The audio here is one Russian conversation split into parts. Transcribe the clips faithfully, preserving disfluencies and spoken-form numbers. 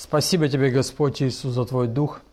Спасибо Тебе, Господь Иисус, за Твой Дух.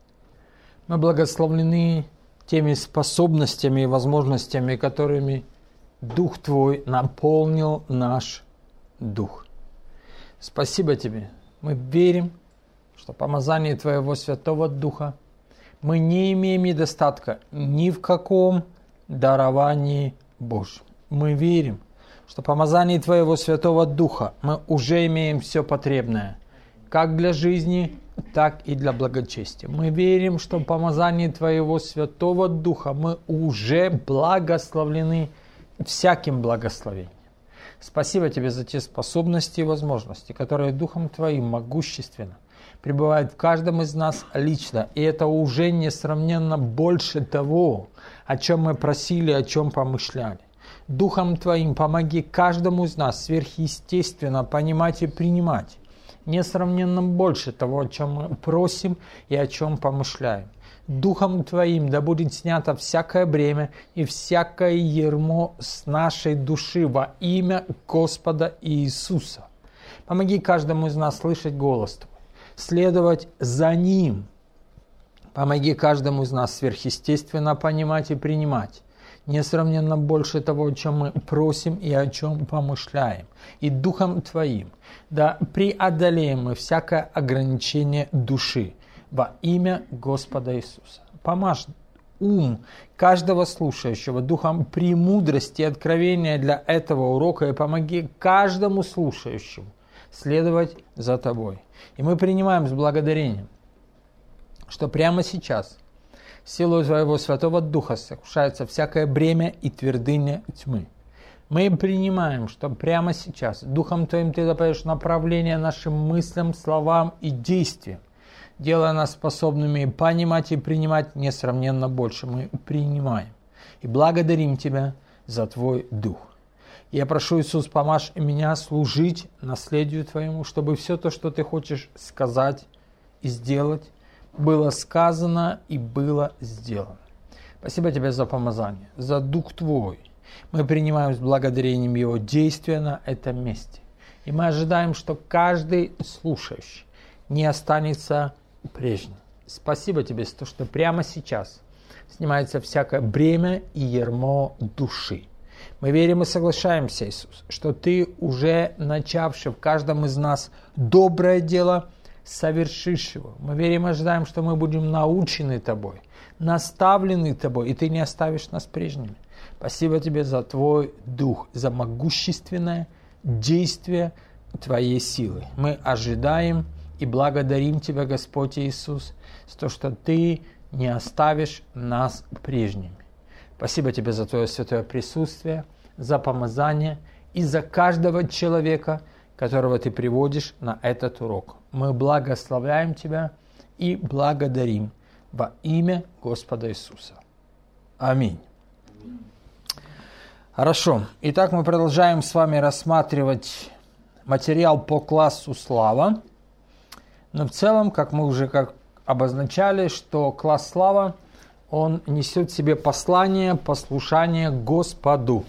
Мы благословлены теми способностями и возможностями, которыми Дух Твой наполнил наш Дух. Спасибо Тебе. Мы верим, что помазание Твоего Святого Духа мы не имеем недостатка ни в каком даровании Божьем. Мы верим, что помазание Твоего Святого Духа мы уже имеем все потребное, как для жизни, так и для благочестия. Мы верим, что в помазании Твоего Святого Духа мы уже благословлены всяким благословением. Спасибо Тебе за те способности и возможности, которые Духом Твоим могущественно пребывают в каждом из нас лично. И это уже несравненно больше того, о чем мы просили, о чем помышляли. Духом Твоим помоги каждому из нас сверхъестественно понимать и принимать несравненно больше того, о чем мы просим и о чем помышляем. Духом Твоим да будет снято всякое бремя и всякое ярмо с нашей души во имя Господа Иисуса. Помоги каждому из нас слышать голос Твой, следовать за Ним. Помоги каждому из нас сверхъестественно понимать и принимать несравненно больше того, о чем мы просим и о чем помышляем. И Духом Твоим да преодолеем мы всякое ограничение души во имя Господа Иисуса. Помажь ум каждого слушающего духом премудрости и откровения для этого урока и помоги каждому слушающему следовать за Тобой. И мы принимаем с благодарением, что прямо сейчас силой Твоего Святого Духа сокрушается всякое бремя и твердыня тьмы. Мы принимаем, что прямо сейчас Духом Твоим Ты даешь направление нашим мыслям, словам и действиям, делая нас способными понимать и принимать несравненно больше. Мы принимаем и благодарим Тебя за Твой Дух. Я прошу, Иисус, помажь меня служить наследию Твоему, чтобы все то, что Ты хочешь сказать и сделать, было сказано и было сделано. Спасибо Тебе за помазание, за Дух Твой. Мы принимаем с благодарением Его действия на этом месте. И мы ожидаем, что каждый слушающий не останется прежним. Спасибо Тебе за то, что прямо сейчас снимается всякое бремя и ярмо души. Мы верим и соглашаемся, Иисус, что Ты, уже начавший в каждом из нас доброе дело, совершишь его. Мы верим и ожидаем, что мы будем научены Тобой, наставлены Тобой, и Ты не оставишь нас прежними. Спасибо Тебе за Твой Дух, за могущественное действие Твоей силы. Мы ожидаем и благодарим Тебя, Господь Иисус, за то, что Ты не оставишь нас прежними. Спасибо Тебе за Твое святое присутствие, за помазание и за каждого человека, которого Ты приводишь на этот урок. Мы благословляем Тебя и благодарим во имя Господа Иисуса. Аминь. Хорошо. Итак, мы продолжаем с вами рассматривать материал по классу Слава. Но в целом, как мы уже как обозначали, что класс Слава, он несет в себе послание, послушание Господу.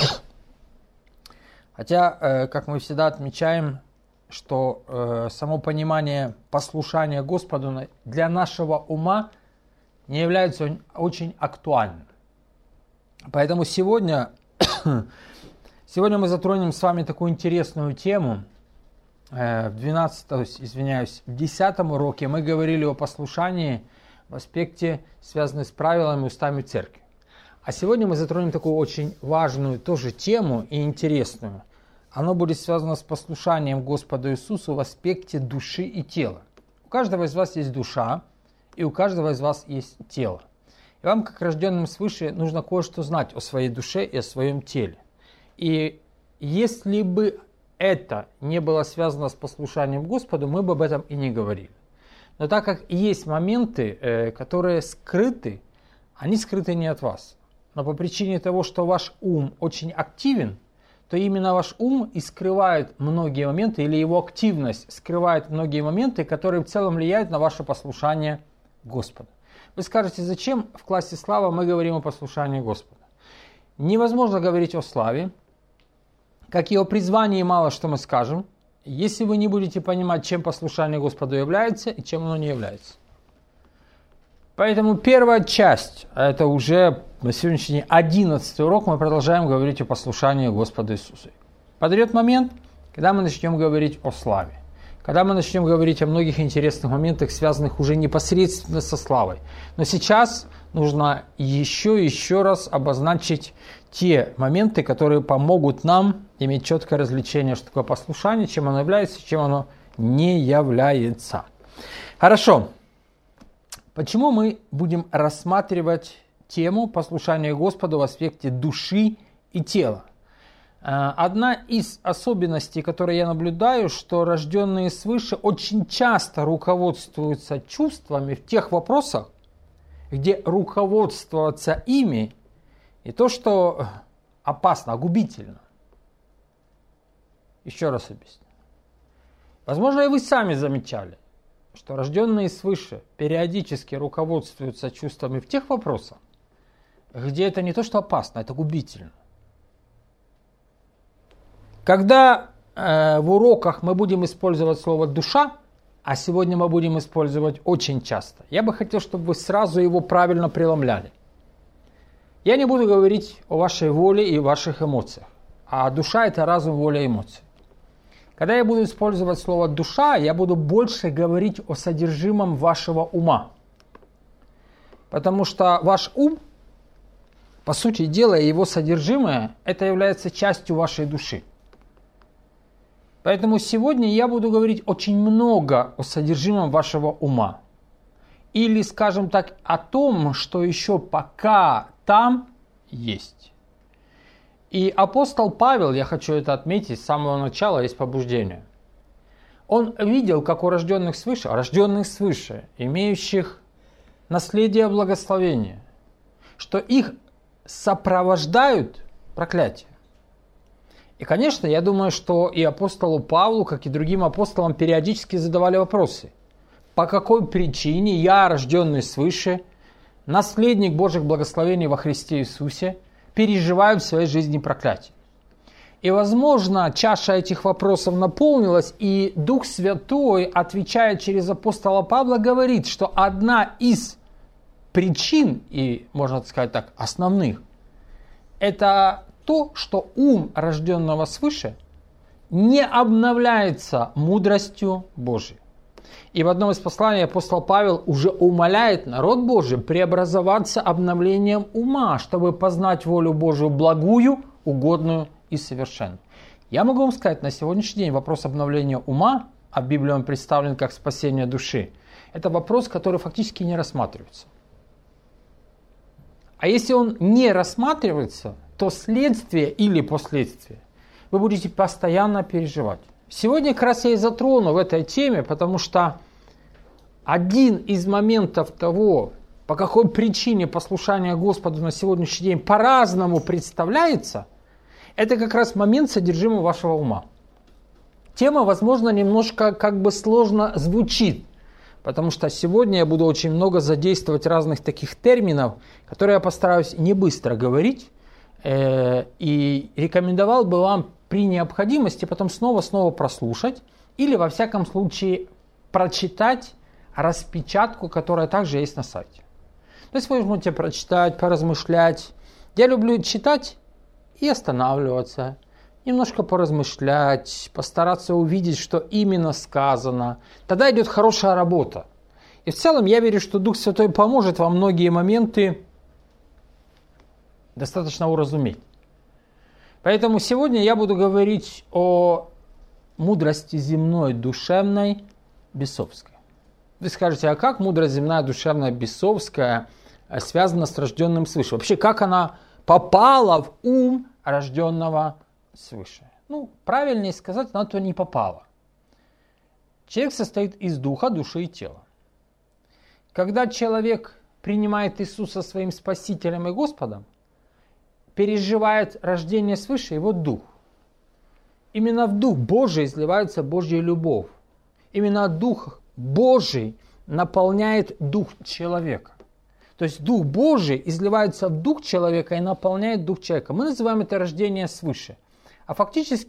Хотя, как мы всегда отмечаем, что э, само понимание послушания Господу для нашего ума не является очень актуальным. Поэтому сегодня, сегодня мы затронем с вами такую интересную тему. Э, в двенадцатом, извиняюсь, в десятом уроке мы говорили о послушании в аспекте, связанном с правилами и устами церкви. А сегодня мы затронем такую очень важную тоже тему и интересную. Оно будет связано с послушанием Господу Иисусу в аспекте души и тела. У каждого из вас есть душа, и у каждого из вас есть тело. И вам, как рожденным свыше, нужно кое-что знать о своей душе и о своем теле. И если бы это не было связано с послушанием Господу, мы бы об этом и не говорили. Но так как есть моменты, которые скрыты, они скрыты не от вас. Но по причине того, что ваш ум очень активен, то именно ваш ум и скрывает многие моменты, или его активность скрывает многие моменты, которые в целом влияют на ваше послушание Господу. Вы скажете, зачем в классе Слава мы говорим о послушании Господа? Невозможно говорить о славе, как и о призвании мало что мы скажем. если вы не будете понимать, чем послушание Господу является и чем оно не является. Поэтому первая часть, это уже на сегодняшний день одиннадцатый урок, мы продолжаем говорить о послушании Господу Иисусу. Подойдет момент, когда мы начнем говорить о славе. Когда мы начнем говорить о многих интересных моментах, связанных уже непосредственно со славой. Но сейчас нужно еще и еще раз обозначить те моменты, которые помогут нам иметь четкое развлечение, что такое послушание, чем оно является, чем оно не является. Хорошо. Почему мы будем рассматривать тему послушания Господу в аспекте души и тела? Одна из особенностей, которые я наблюдаю, что рожденные свыше очень часто руководствуются чувствами в тех вопросах, где руководствоваться ими не то, что опасно, а губительно. Еще раз объясню. Возможно, и вы сами замечали, что рожденные свыше периодически руководствуются чувствами в тех вопросах, где это не то, что опасно, это губительно. Когда э, в уроках мы будем использовать слово «душа», а сегодня мы будем использовать очень часто, я бы хотел, чтобы вы сразу его правильно преломляли. Я не буду говорить о вашей воле и ваших эмоциях, а душа – это разум, воля и эмоции. Когда я буду использовать слово «душа», я буду больше говорить о содержимом вашего ума. Потому что ваш ум, по сути дела, его содержимое, это является частью вашей души. Поэтому сегодня я буду говорить очень много о содержимом вашего ума. Или, скажем так, о том, что еще пока там есть. И апостол Павел, я хочу это отметить, с самого начала есть побуждение. Он видел, как у рожденных свыше, рожденных свыше, имеющих наследие благословения, что их сопровождают проклятия. И, конечно, я думаю, что и апостолу Павлу, как и другим апостолам, периодически задавали вопросы. По какой причине я, рожденный свыше, наследник Божьих благословений во Христе Иисусе, переживаю в своей жизни проклятие? И, возможно, чаша этих вопросов наполнилась, и Дух Святой, отвечая через апостола Павла, говорит, что одна из причин, и, можно сказать так, основных, это то, что ум рожденного свыше не обновляется мудростью Божией. И в одном из посланий апостол Павел уже умоляет народ Божий преобразоваться обновлением ума, чтобы познать волю Божию благую, угодную и совершенную. Я могу вам сказать, на сегодняшний день вопрос обновления ума, а в Библии он представлен как спасение души, это вопрос, который фактически не рассматривается. А если он не рассматривается, то следствие или последствия вы будете постоянно переживать. Сегодня как раз я и затрону в этой теме, потому что один из моментов того, по какой причине послушание Господу на сегодняшний день по-разному представляется, это как раз момент содержимого вашего ума. Тема, возможно, немножко как бы сложно звучит, потому что сегодня я буду очень много задействовать разных таких терминов, которые я постараюсь не быстро говорить, э, и рекомендовал бы вам при необходимости потом снова-снова прослушать или, во всяком случае, прочитать распечатку, которая также есть на сайте. То есть вы можете прочитать, поразмышлять. Я люблю читать и останавливаться, немножко поразмышлять, постараться увидеть, что именно сказано. Тогда идет хорошая работа. И в целом я верю, что Дух Святой поможет вам многие моменты достаточно уразуметь. Поэтому сегодня я буду говорить о мудрости земной, душевной, бесовской. Вы скажете, а как мудрость земная, душевная, бесовская связана с рожденным свыше? Вообще, как она попала в ум рожденного свыше? Ну, правильнее сказать, она то не попала. Человек состоит из духа, души и тела. Когда человек принимает Иисуса своим Спасителем и Господом, переживает рождение свыше его дух. Именно в Дух Божий изливается Божья любовь. Именно Дух Божий наполняет дух человека. То есть Дух Божий изливается в дух человека и наполняет дух человека. Мы называем это рождение свыше. А фактически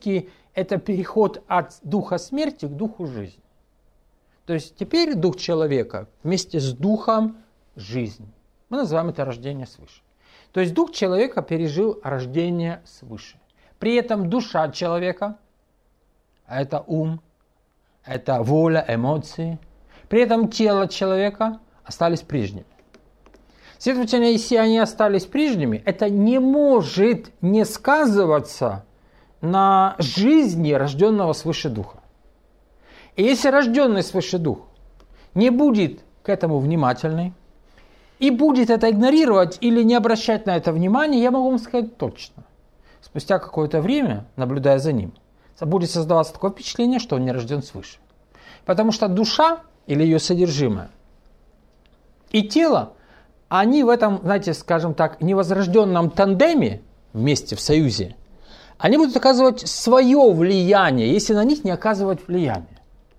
это переход от духа смерти к духу жизни. То есть теперь дух человека вместе с духом жизни. Мы называем это рождение свыше. То есть дух человека пережил рождение свыше. При этом душа человека, это ум, это воля, эмоции. При этом тело человека остались прежними. Следовательно, если они остались прежними, это не может не сказываться на жизни рожденного свыше духа. И если рожденный свыше дух не будет к этому внимательный и будет это игнорировать или не обращать на это внимания, я могу вам сказать точно. Спустя какое-то время, наблюдая за ним, будет создаваться такое впечатление, что он не рожден свыше. Потому что душа или ее содержимое и тело, они в этом, знаете, скажем так, невозрожденном тандеме, вместе в союзе, они будут оказывать свое влияние, если на них не оказывать влияние.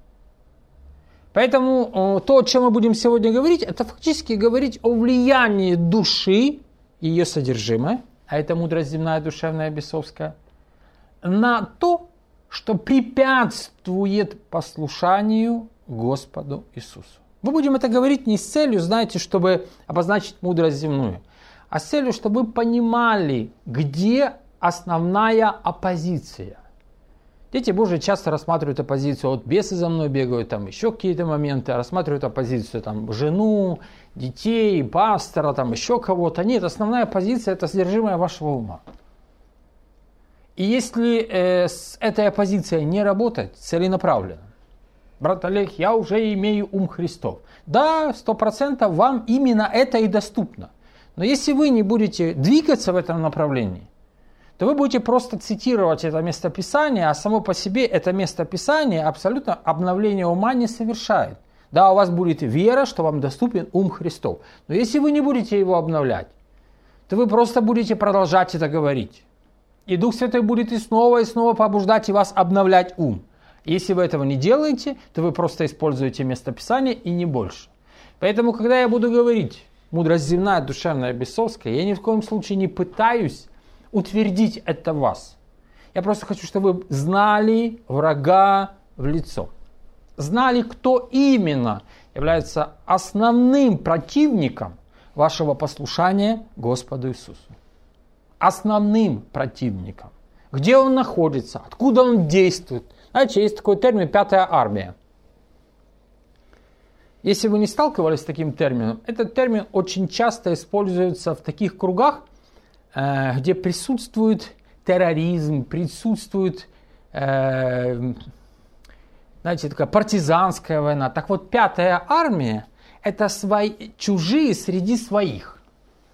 Поэтому то, о чем мы будем сегодня говорить, это фактически говорить о влиянии души и ее содержимое, а это мудрость земная, душевная, бесовская, на то, что препятствует послушанию Господу Иисусу. Мы будем это говорить не с целью, знаете, чтобы обозначить мудрость земную, а с целью, чтобы вы понимали, где основная оппозиция. Дети Божьи часто рассматривают оппозицию, вот бесы за мной бегают, там еще какие-то моменты, рассматривают оппозицию, там, жену, детей, пастора, там еще кого-то. Нет, основная оппозиция – это содержимое вашего ума. И если э, с этой оппозицией не работать целенаправленно, брат Олег, я уже имею ум Христов. Да, сто процентов вам именно это и доступно. Но если вы не будете двигаться в этом направлении, то вы будете просто цитировать это местописание, а само по себе это местописание абсолютно обновление ума не совершает. Да, у вас будет вера, что вам доступен ум Христов. Но если вы не будете его обновлять, то вы просто будете продолжать это говорить. И Дух Святой будет и снова, и снова побуждать и вас обновлять ум. Если вы этого не делаете, то вы просто используете местописание и не больше. Поэтому, когда я буду говорить мудрость земная, душевная, бесовская, я ни в коем случае не пытаюсь утвердить это в вас. Я просто хочу, чтобы вы знали врага в лицо. Знали, кто именно является основным противником вашего послушания Господу Иисусу. Основным противником. Где он находится, откуда он действует. Знаете, есть такой термин «пятая армия». Если вы не сталкивались с таким термином, этот термин очень часто используется в таких кругах, где присутствует терроризм, присутствует, э, знаете, такая партизанская война. Так вот, пятая армия – это свои, чужие среди своих.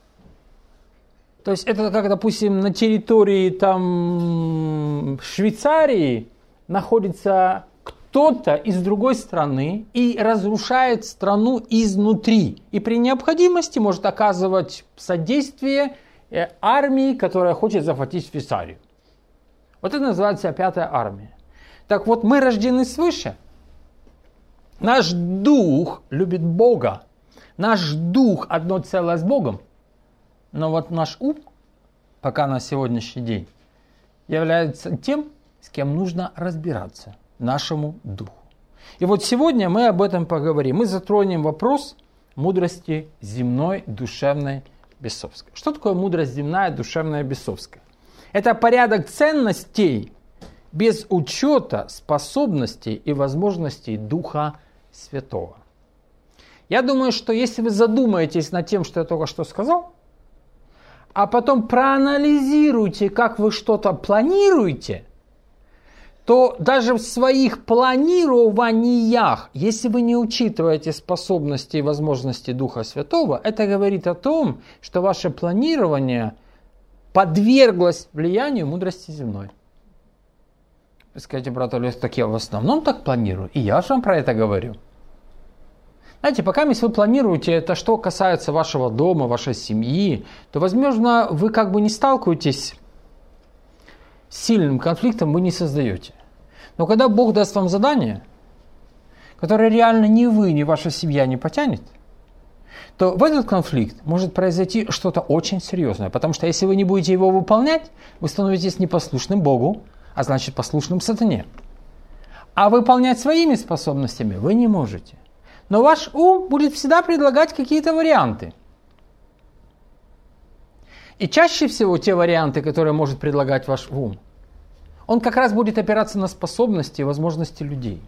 То есть это как, допустим, на территории там, Швейцарии находится кто-то из другой страны и разрушает страну изнутри. И при необходимости может оказывать содействие армии, которая хочет захватить Швейцарию. Вот это называется пятая армия. Так вот, мы рождены свыше. Наш дух любит Бога. Наш дух одно целое с Богом. Но вот наш ум, пока на сегодняшний день, является тем, с кем нужно разбираться, нашему духу. И вот сегодня мы об этом поговорим. Мы затронем вопрос мудрости земной, душевной, бесовской. Что такое мудрость земная, душевная, бесовская? Это порядок ценностей без учета способностей и возможностей Духа Святого. Я думаю, что если вы задумаетесь над тем, что я только что сказал, а потом проанализируете, как вы что-то планируете, то даже в своих планированиях, если вы не учитываете способности и возможности Духа Святого, это говорит о том, что ваше планирование подверглось влиянию мудрости земной. Вы скажете, брат Олег, так я в основном так планирую, и я же вам про это говорю. Знаете, пока если вы планируете это, что касается вашего дома, вашей семьи, то, возможно, вы как бы не сталкиваетесь с сильным конфликтом, вы не создаете. Но когда Бог даст вам задание, которое реально ни вы, ни ваша семья не потянет, то в этот конфликт может произойти что-то очень серьезное. Потому что если вы не будете его выполнять, вы становитесь непослушным Богу, а значит послушным сатане. А выполнять своими способностями вы не можете. Но ваш ум будет всегда предлагать какие-то варианты. И чаще всего те варианты, которые может предлагать ваш ум, он как раз будет опираться на способности и возможности людей.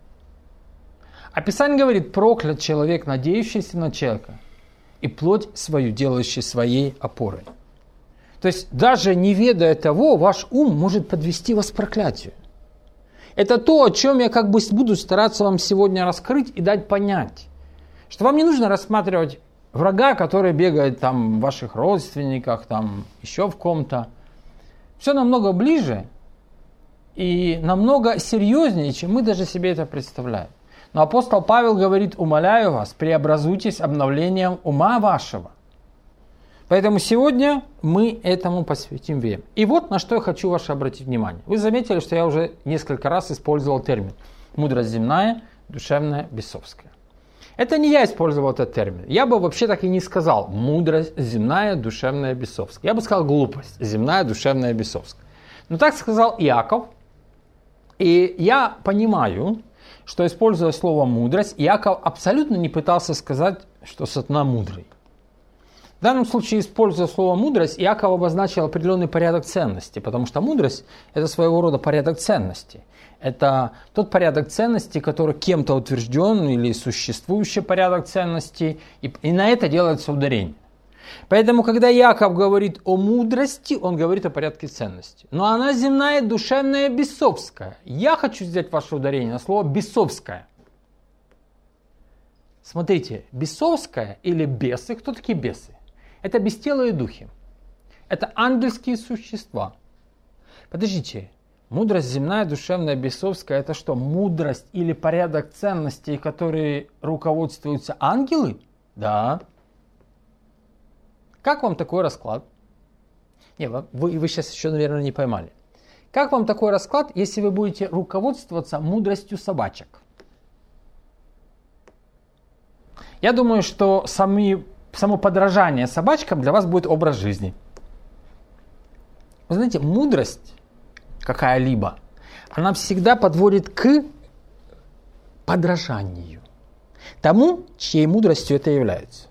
А Писание говорит: проклят человек, надеющийся на человека, и плоть свою делающий своей опорой. То есть даже не ведая того, ваш ум может подвести вас к проклятию. Это то, о чем я как бы буду стараться вам сегодня раскрыть и дать понять. Что вам не нужно рассматривать врага, который бегает там в ваших родственниках, там еще в ком-то. Все намного ближе и намного серьезнее, чем мы даже себе это представляем. Но апостол Павел говорит: умоляю вас, преобразуйтесь обновлением ума вашего. Поэтому сегодня мы этому посвятим время. И вот на что я хочу ваше обратить внимание. Вы заметили, что я уже несколько раз использовал термин мудрость земная, душевная, бесовская. Это не я использовал этот термин. Я бы вообще так и не сказал мудрость земная, душевная, бесовская. Я бы сказал глупость земная, душевная, бесовская. Но так сказал Иаков. И я понимаю, что, используя слово мудрость, Иаков абсолютно не пытался сказать, что сатана мудрый. В данном случае, используя слово мудрость, Иаков обозначил определенный порядок ценностей, потому что мудрость – это своего рода порядок ценностей. Это тот порядок ценностей, который кем-то утвержден, или существующий порядок ценностей, и, и на это делается ударение. Поэтому, когда Иаков говорит о мудрости, он говорит о порядке ценностей. Но она земная, душевная, бесовская. Я хочу сделать ваше ударение на слово «бесовская». Смотрите, бесовская или бесы, кто такие бесы? Это бестелые духи. Это ангельские существа. Подождите, мудрость земная, душевная, бесовская, это что, мудрость или порядок ценностей, которые руководствуются ангелы? Да. Как вам такой расклад? Не, вы, вы сейчас еще, наверное, не поймали. Как вам такой расклад, если вы будете руководствоваться мудростью собачек? Я думаю, что сами, само подражание собачкам для вас будет образ жизни. Вы знаете, мудрость какая-либо, она всегда подводит к подражанию тому, чьей мудростью это является.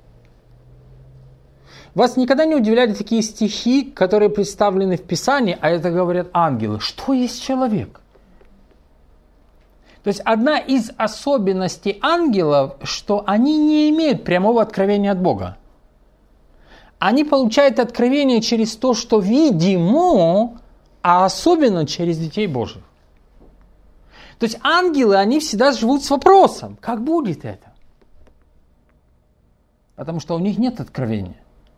Вас никогда не удивляли такие стихи, которые представлены в Писании, а это говорят ангелы. Что есть человек? То есть одна из особенностей ангелов, что они не имеют прямого откровения от Бога. Они получают откровение через то, что видимо, а особенно через детей Божьих. То есть ангелы, они всегда живут с вопросом, как будет это? Потому что у них нет откровения.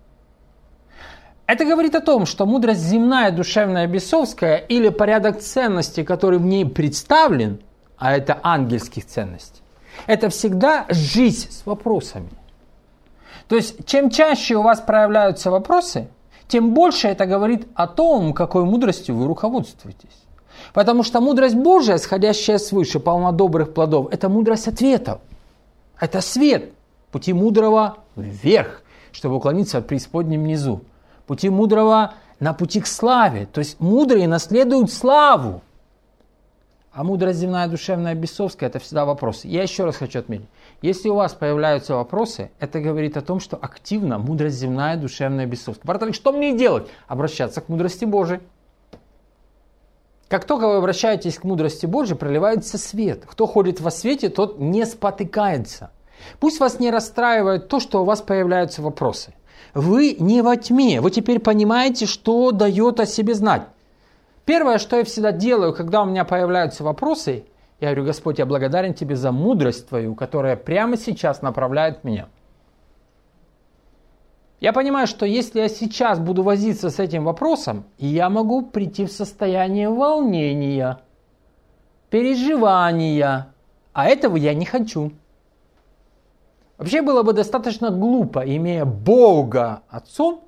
Это говорит о том, что мудрость земная, душевная, бесовская, или порядок ценностей, который в ней представлен, а это ангельских ценностей, это всегда жизнь с вопросами. То есть, чем чаще у вас проявляются вопросы, тем больше это говорит о том, какой мудростью вы руководствуетесь. Потому что мудрость Божия, сходящая свыше, полна добрых плодов, это мудрость ответов. Это свет пути мудрого вверх, чтобы уклониться от преисподней внизу. Пути мудрого на пути к славе. То есть мудрые наследуют славу. А мудрость земная, душевная, бесовская – это всегда вопросы. Я еще раз хочу отметить. Если у вас появляются вопросы, это говорит о том, что активно мудрость земная, душевная, бесовская. Братан, что мне делать? Обращаться к мудрости Божией. Как только вы обращаетесь к мудрости Божией, проливается свет. Кто ходит во свете, тот не спотыкается. Пусть вас не расстраивает то, что у вас появляются вопросы. Вы не во тьме. Вы теперь понимаете, что дает о себе знать. Первое, что я всегда делаю, когда у меня появляются вопросы, я говорю: Господь, я благодарен Тебе за мудрость Твою, которая прямо сейчас направляет меня. Я понимаю, что если я сейчас буду возиться с этим вопросом, я могу прийти в состояние волнения, переживания, а этого я не хочу. Вообще было бы достаточно глупо, имея Бога Отцом,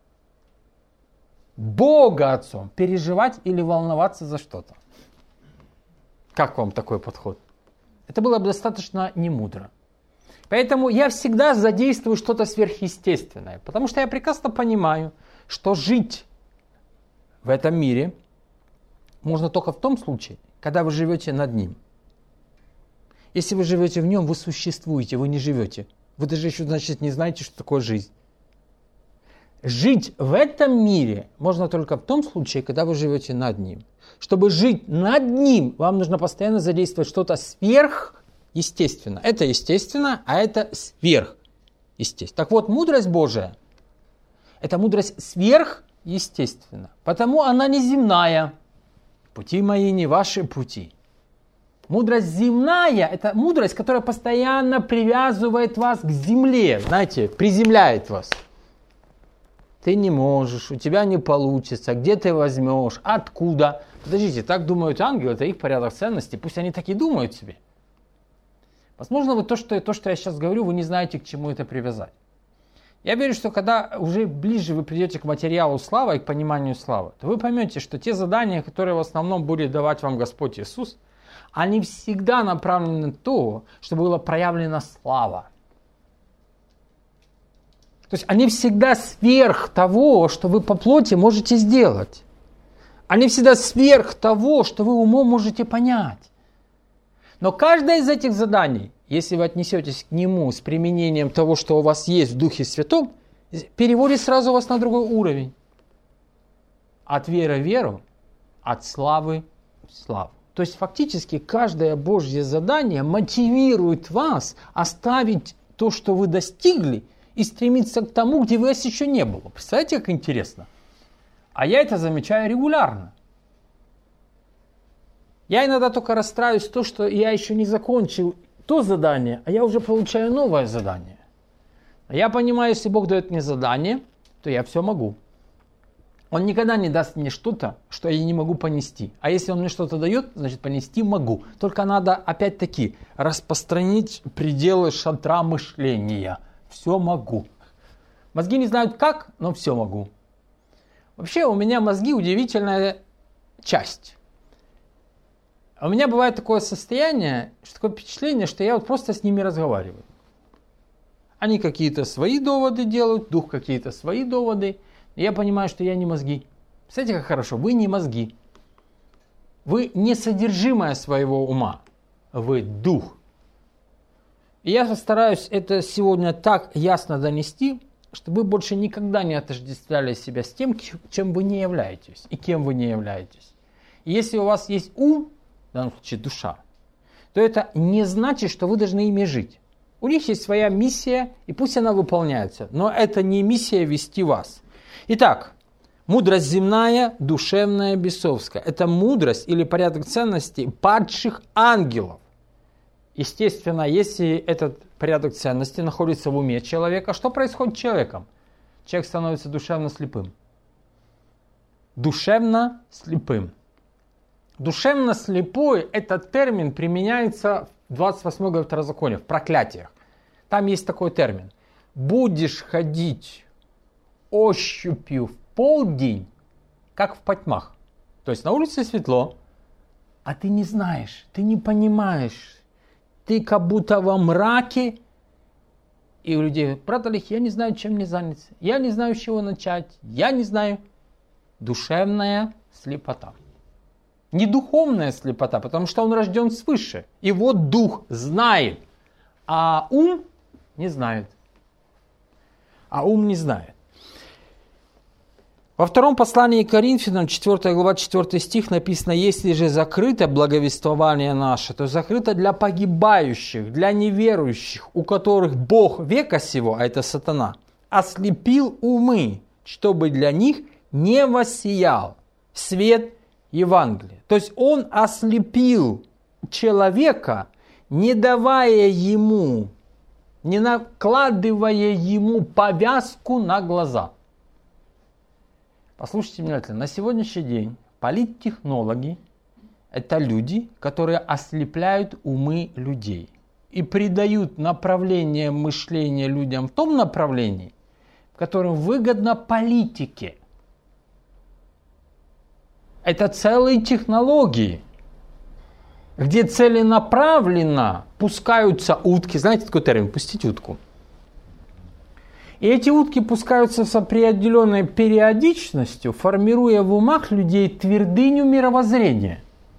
Бога Отцом, переживать или волноваться за что-то. Как вам такой подход? Это было бы достаточно немудро. Поэтому я всегда задействую что-то сверхъестественное, потому что я прекрасно понимаю, что жить в этом мире можно только в том случае, когда вы живете над ним. Если вы живете в нем, вы существуете, вы не живете. Вы даже еще, значит, не знаете, что такое жизнь. Жить в этом мире можно только в том случае, когда вы живете над ним. Чтобы жить над ним, вам нужно постоянно задействовать что-то сверхъестественное. Это естественно, а это сверхъестественно. Так вот, мудрость Божия – это мудрость сверхъестественная. Потому она не земная. Пути мои не ваши пути. Мудрость земная – это мудрость, которая постоянно привязывает вас к земле, знаете, приземляет вас. Ты не можешь, у тебя не получится, где ты возьмешь, откуда? Подождите, так думают ангелы, это их порядок ценностей, пусть они так и думают себе. Возможно, вы то, что, то, что я сейчас говорю, вы не знаете, к чему это привязать. Я верю, что когда уже ближе вы придете к материалу славы и к пониманию славы, то вы поймете, что те задания, которые в основном будет давать вам Господь Иисус, они всегда направлены на то, чтобы была проявлена слава. То есть они всегда сверх того, что вы по плоти можете сделать. Они всегда сверх того, что вы умом можете понять. Но каждое из этих заданий, если вы отнесетесь к нему с применением того, что у вас есть в Духе Святом, переводит сразу вас на другой уровень. От веры в веру, от славы в славу. То есть фактически каждое Божье задание мотивирует вас оставить то, что вы достигли, и стремиться к тому, где вас еще не было. Представляете, как интересно? А я это замечаю регулярно. Я иногда только расстраиваюсь то, что я еще не закончил то задание, а я уже получаю новое задание. Я понимаю, если Бог дает мне задание, то я все могу. Он никогда не даст мне что-то, что я не могу понести. А если Он мне что-то дает, значит понести могу. Только надо опять-таки распространить пределы шатра мышления. Все могу. Мозги не знают как, но все могу. Вообще у меня мозги удивительная часть. У меня бывает такое состояние, что такое впечатление, что я вот просто с ними разговариваю. Они какие-то свои доводы делают, дух какие-то свои доводы. И я понимаю, что я не мозги. Представляете, как хорошо? Вы не мозги. Вы не содержимое своего ума. Вы дух. И я постараюсь это сегодня так ясно донести, чтобы вы больше никогда не отождествляли себя с тем, чем вы не являетесь и кем вы не являетесь. И если у вас есть ум, в данном случае душа, то это не значит, что вы должны ими жить. У них есть своя миссия, и пусть она выполняется, но это не миссия вести вас. Итак, мудрость земная, душевная, бесовская. Это мудрость или порядок ценностей падших ангелов. Естественно, если этот порядок ценностей находится в уме человека, что происходит с человеком? Человек становится душевно слепым. Душевно слепым. Душевно слепой, этот термин применяется в двадцать восьмой главе Второзакония, в проклятиях. Там есть такой термин. Будешь ходить ощупью в полдень, как в потьмах. То есть на улице светло, а ты не знаешь, ты не понимаешь. Ты как будто во мраке. И у людей, брат Олег, я не знаю, чем мне заняться. Я не знаю, с чего начать. Я не знаю. Душевная слепота. Не духовная слепота, потому что он рожден свыше. И вот дух знает, а ум не знает. А ум не знает. Во втором послании к Коринфянам, четвёртая глава, четвёртый стих написано: «Если же закрыто благовествование наше, то закрыто для погибающих, для неверующих, у которых Бог века сего, а это сатана, ослепил умы, чтобы для них не воссиял свет Евангелия». То есть он ослепил человека, не давая ему, не накладывая ему повязку на глаза. Послушайте внимательно, на сегодняшний день политтехнологи – это люди, которые ослепляют умы людей и придают направление мышления людям в том направлении, в котором выгодно политике. Это целые технологии, где целенаправленно пускаются утки. Знаете такой термин? Пустить утку. И эти утки пускаются с определенной периодичностью, формируя в умах людей твердыню мировоззрения.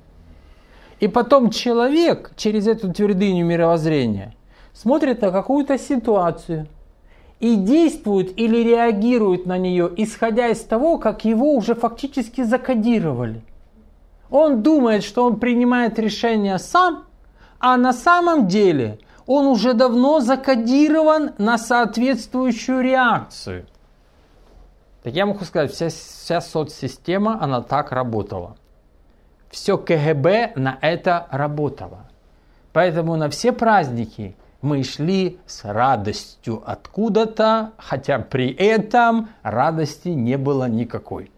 И потом человек через эту твердыню мировоззрения смотрит на какую-то ситуацию и действует или реагирует на нее, исходя из того, как его уже фактически закодировали. Он думает, что он принимает решение сам, а на самом деле он уже давно закодирован на соответствующую реакцию. Так я могу сказать, вся, вся соцсистема, она так работала. Все КГБ на это работало. Поэтому на все праздники мы шли с радостью откуда-то, хотя при этом радости не было никакой.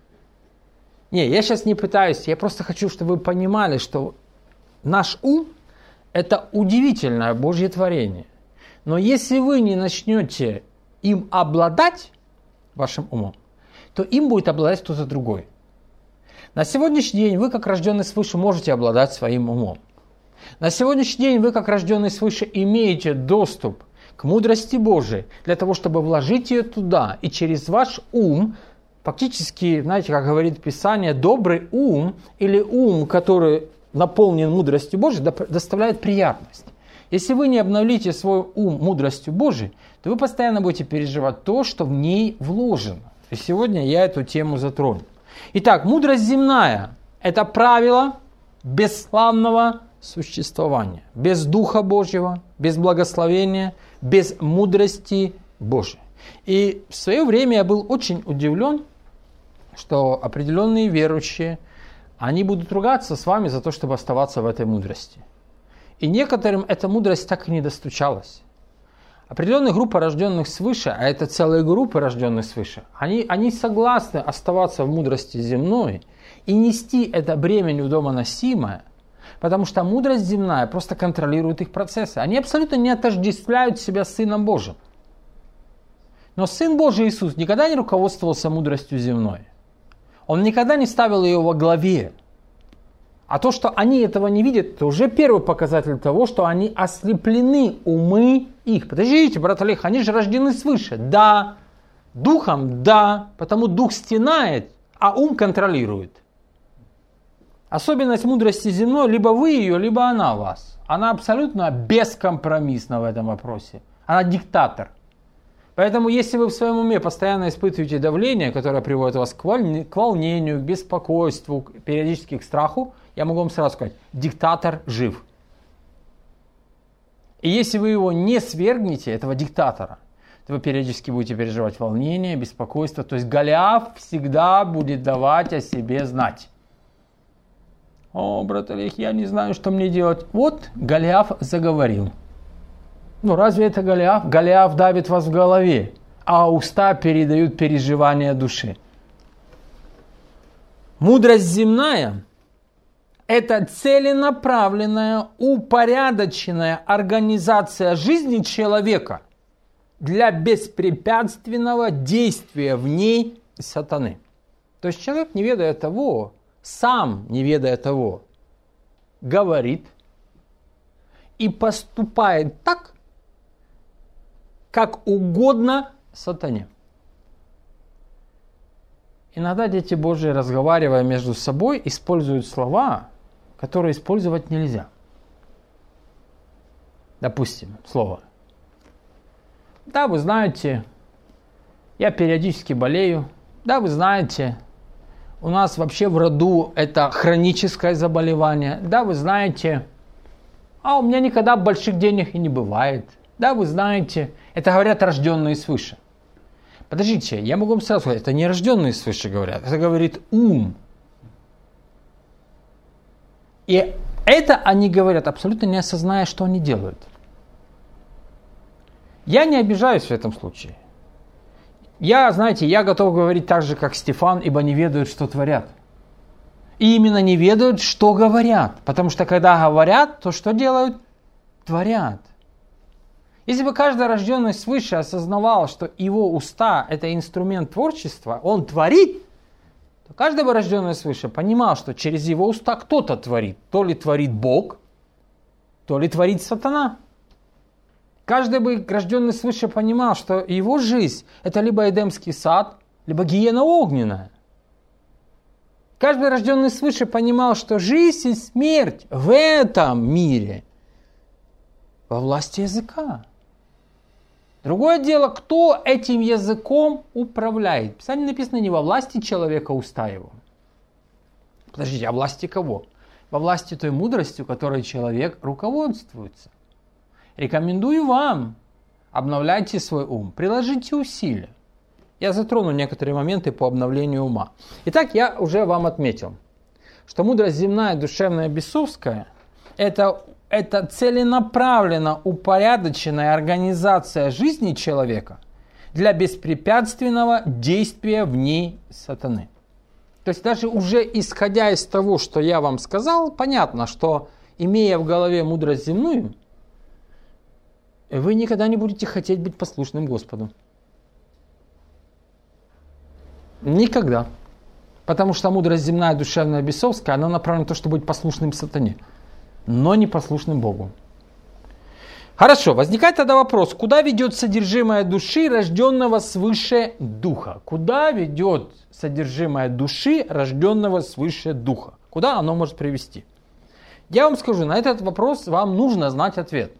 Не, я сейчас не пытаюсь, я просто хочу, чтобы вы понимали, что наш ум – это удивительное Божье творение. Но если вы не начнете им обладать, вашим умом, то им будет обладать кто-то другой. На сегодняшний день вы, как рожденный свыше, можете обладать своим умом. На сегодняшний день вы, как рожденный свыше, имеете доступ к мудрости Божией для того, чтобы вложить ее туда и через ваш ум, фактически, знаете, как говорит Писание, добрый ум или ум, который наполнен мудростью Божией, доставляет приятность. Если вы не обновите свой ум мудростью Божией, то вы постоянно будете переживать то, что в ней вложено. И сегодня я эту тему затрону. Итак, мудрость земная – это правило бесславного существования, без Духа Божьего, без благословения, без мудрости Божией. И в свое время я был очень удивлен, что определенные верующие, они будут ругаться с вами за то, чтобы оставаться в этой мудрости. И некоторым эта мудрость так и не достучалась. Определенная группа рожденных свыше, а это целые группы рожденных свыше, они, они согласны оставаться в мудрости земной и нести это бремя неудомоносимое, потому что мудрость земная просто контролирует их процессы. Они абсолютно не отождествляют себя с Сыном Божьим. Но Сын Божий Иисус никогда не руководствовался мудростью земной. Он никогда не ставил ее во главе. А то, что они этого не видят, это уже первый показатель того, что они ослеплены умы их. Подождите, брат Олег, они же рождены свыше. Да, духом, да, потому дух стенает, а ум контролирует. Особенность мудрости земной, либо вы ее, либо она вас. Она абсолютно бескомпромиссна в этом вопросе. Она диктатор. Поэтому, если вы в своем уме постоянно испытываете давление, которое приводит вас к волнению, к беспокойству, периодически к страху, я могу вам сразу сказать, диктатор жив. И если вы его не свергнете, этого диктатора, то вы периодически будете переживать волнение, беспокойство. То есть Голиаф всегда будет давать о себе знать. О, брат Олег, я не знаю, что мне делать. Вот Голиаф заговорил. Ну, разве это Голиаф? Голиаф давит вас в голове, а уста передают переживания души. Мудрость земная – это целенаправленная, упорядоченная организация жизни человека для беспрепятственного действия в ней сатаны. То есть человек, не ведая того, сам, не ведая того, говорит и поступает так, как угодно сатане. Иногда дети Божьи, разговаривая между собой, используют слова, которые использовать нельзя. Допустим, слово. Да, вы знаете, я периодически болею. Да, вы знаете, у нас вообще в роду это хроническое заболевание. Да, вы знаете, а у меня никогда больших денег и не бывает. Да, вы знаете, это говорят рожденные свыше. Подождите, я могу вам сразу сказать, это не рожденные свыше говорят, это говорит ум. И это они говорят, абсолютно не осозная, что они делают. Я не обижаюсь в этом случае. Я, знаете, я готов говорить так же, как Стефан, ибо не ведают, что творят. И именно не ведают, что говорят. Потому что когда говорят, то что делают? Творят. Если бы каждый рожденный свыше осознавал, что его уста – это инструмент творчества, он творит, то каждый бы рожденный свыше понимал, что через его уста кто-то творит. То ли творит Бог, то ли творит сатана. Каждый бы рожденный свыше понимал, что его жизнь – это либо Эдемский сад, либо гиена огненная. Каждый рожденный свыше понимал, что жизнь и смерть в этом мире во власти языка. Другое дело, кто этим языком управляет. В Писании написано не во власти человека уста его. Подождите, а власти кого? Во власти той мудростью, которой человек руководствуется. Рекомендую вам, обновляйте свой ум, приложите усилия. Я затрону некоторые моменты по обновлению ума. Итак, я уже вам отметил, что мудрость земная, душевная, бесовская – это, это целенаправленно упорядоченная организация жизни человека для беспрепятственного действия в ней сатаны. То есть даже уже исходя из того, что я вам сказал, понятно, что имея в голове мудрость земную, вы никогда не будете хотеть быть послушным Господу. Никогда. Потому что мудрость земная, душевная, бесовская, она направлена на то, чтобы быть послушным сатане, но не послушным Богу. Хорошо, возникает тогда вопрос, куда ведет содержимое души, рожденного свыше духа? Куда ведет содержимое души, рожденного свыше духа? Куда оно может привести? Я вам скажу, на этот вопрос вам нужно знать ответ.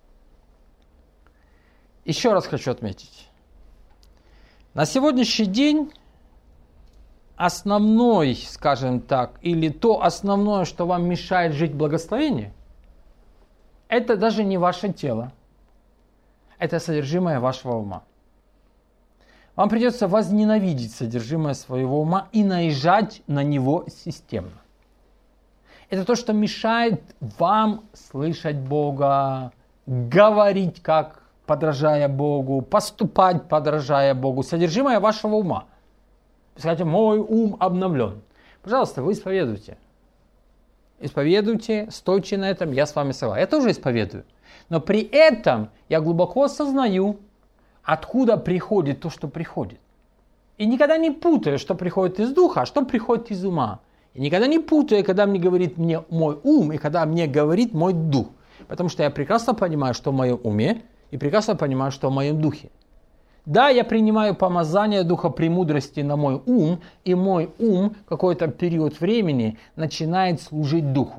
Еще раз хочу отметить. На сегодняшний день основной, скажем так, или то основное, что вам мешает жить в благословении, это даже не ваше тело. Это содержимое вашего ума. Вам придется возненавидеть содержимое своего ума и наезжать на него системно. Это то, что мешает вам слышать Бога, говорить как подражая Богу, поступать подражая Богу. Содержимое вашего ума. Скажите, мой ум обновлен. Пожалуйста, вы исповедуйте. Исповедуйте, стойте на этом, я с вами согласен. Я тоже исповедую. Но при этом я глубоко осознаю, откуда приходит то, что приходит. И никогда не путаю, что приходит из духа, а что приходит из ума. И никогда не путаю, когда мне говорит мне мой ум, и когда мне говорит мой дух. Потому что я прекрасно понимаю, что в моем уме, и прекрасно понимаю, что в моем духе. Да, я принимаю помазание духа премудрости на мой ум, и мой ум какой-то период времени начинает служить духу.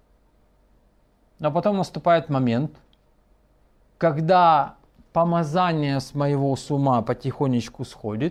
Но потом наступает момент, когда помазание с моего ума потихонечку сходит,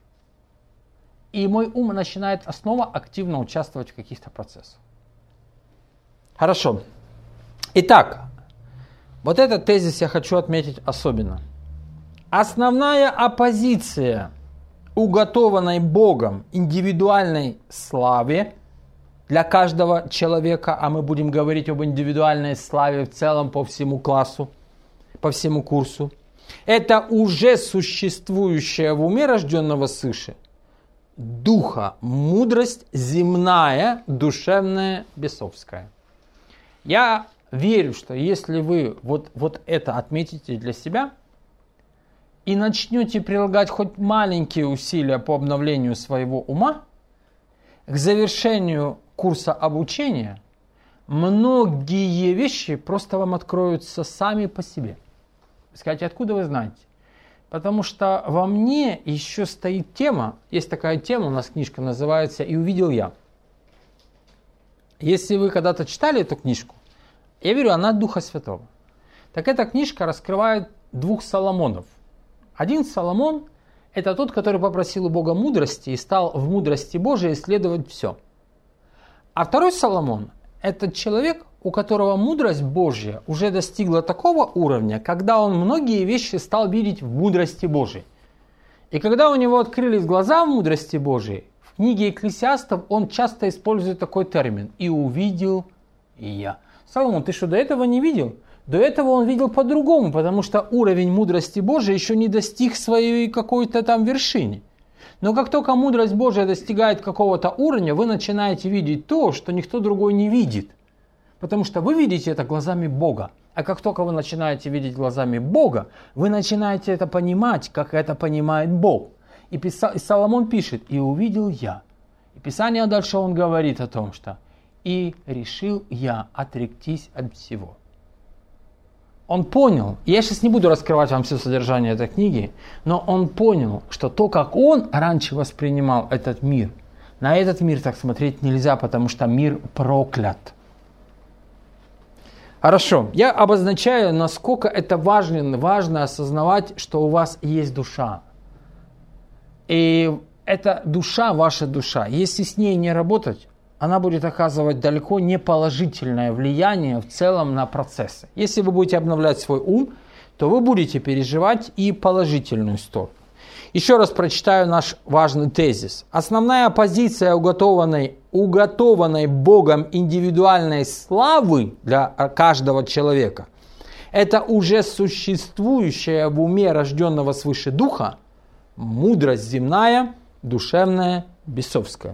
и мой ум начинает снова активно участвовать в каких-то процессах. Хорошо. Итак, вот этот тезис я хочу отметить особенно. Основная оппозиция уготованной Богом индивидуальной славе для каждого человека, а мы будем говорить об индивидуальной славе в целом по всему классу, по всему курсу, это уже существующая в уме рожденного свыше духа, мудрость земная, душевная, бесовская. Я верю, что если вы вот, вот это отметите для себя и начнете прилагать хоть маленькие усилия по обновлению своего ума, к завершению курса обучения многие вещи просто вам откроются сами по себе. Вы скажете, откуда вы знаете? Потому что во мне еще стоит тема, есть такая тема, у нас книжка называется «И увидел я». Если вы когда-то читали эту книжку, я верю, она от Духа Святого. Так эта книжка раскрывает двух Соломонов. Один Соломон – это тот, который попросил у Бога мудрости и стал в мудрости Божией исследовать все. А второй Соломон – это человек, у которого мудрость Божья уже достигла такого уровня, когда он многие вещи стал видеть в мудрости Божией. И когда у него открылись глаза в мудрости Божией, в книге Экклесиастов он часто использует такой термин «и увидел я». Соломон, ты что, до этого не видел? До этого он видел по-другому, потому что уровень мудрости Божией еще не достиг своей какой-то там вершине. Но как только мудрость Божия достигает какого-то уровня, вы начинаете видеть то, что никто другой не видит. Потому что вы видите это глазами Бога. А как только вы начинаете видеть глазами Бога, вы начинаете это понимать, как это понимает Бог. И, Писа... и Соломон пишет, «И увидел я». И Писание дальше он говорит о том, что «И решил я отректись от всего». Он понял, я сейчас не буду раскрывать вам все содержание этой книги, но он понял, что то, как он раньше воспринимал этот мир, на этот мир так смотреть нельзя, потому что мир проклят. Хорошо, я обозначаю, насколько это важно, важно осознавать, что у вас есть душа. И эта душа, ваша душа, если с ней не работать, она будет оказывать далеко не положительное влияние в целом на процессы. Если вы будете обновлять свой ум, то вы будете переживать и положительную сторону. Еще раз прочитаю наш важный тезис. Основная позиция уготованной, уготованной Богом индивидуальной славы для каждого человека – это уже существующая в уме рожденного свыше духа мудрость земная, душевная, бесовская.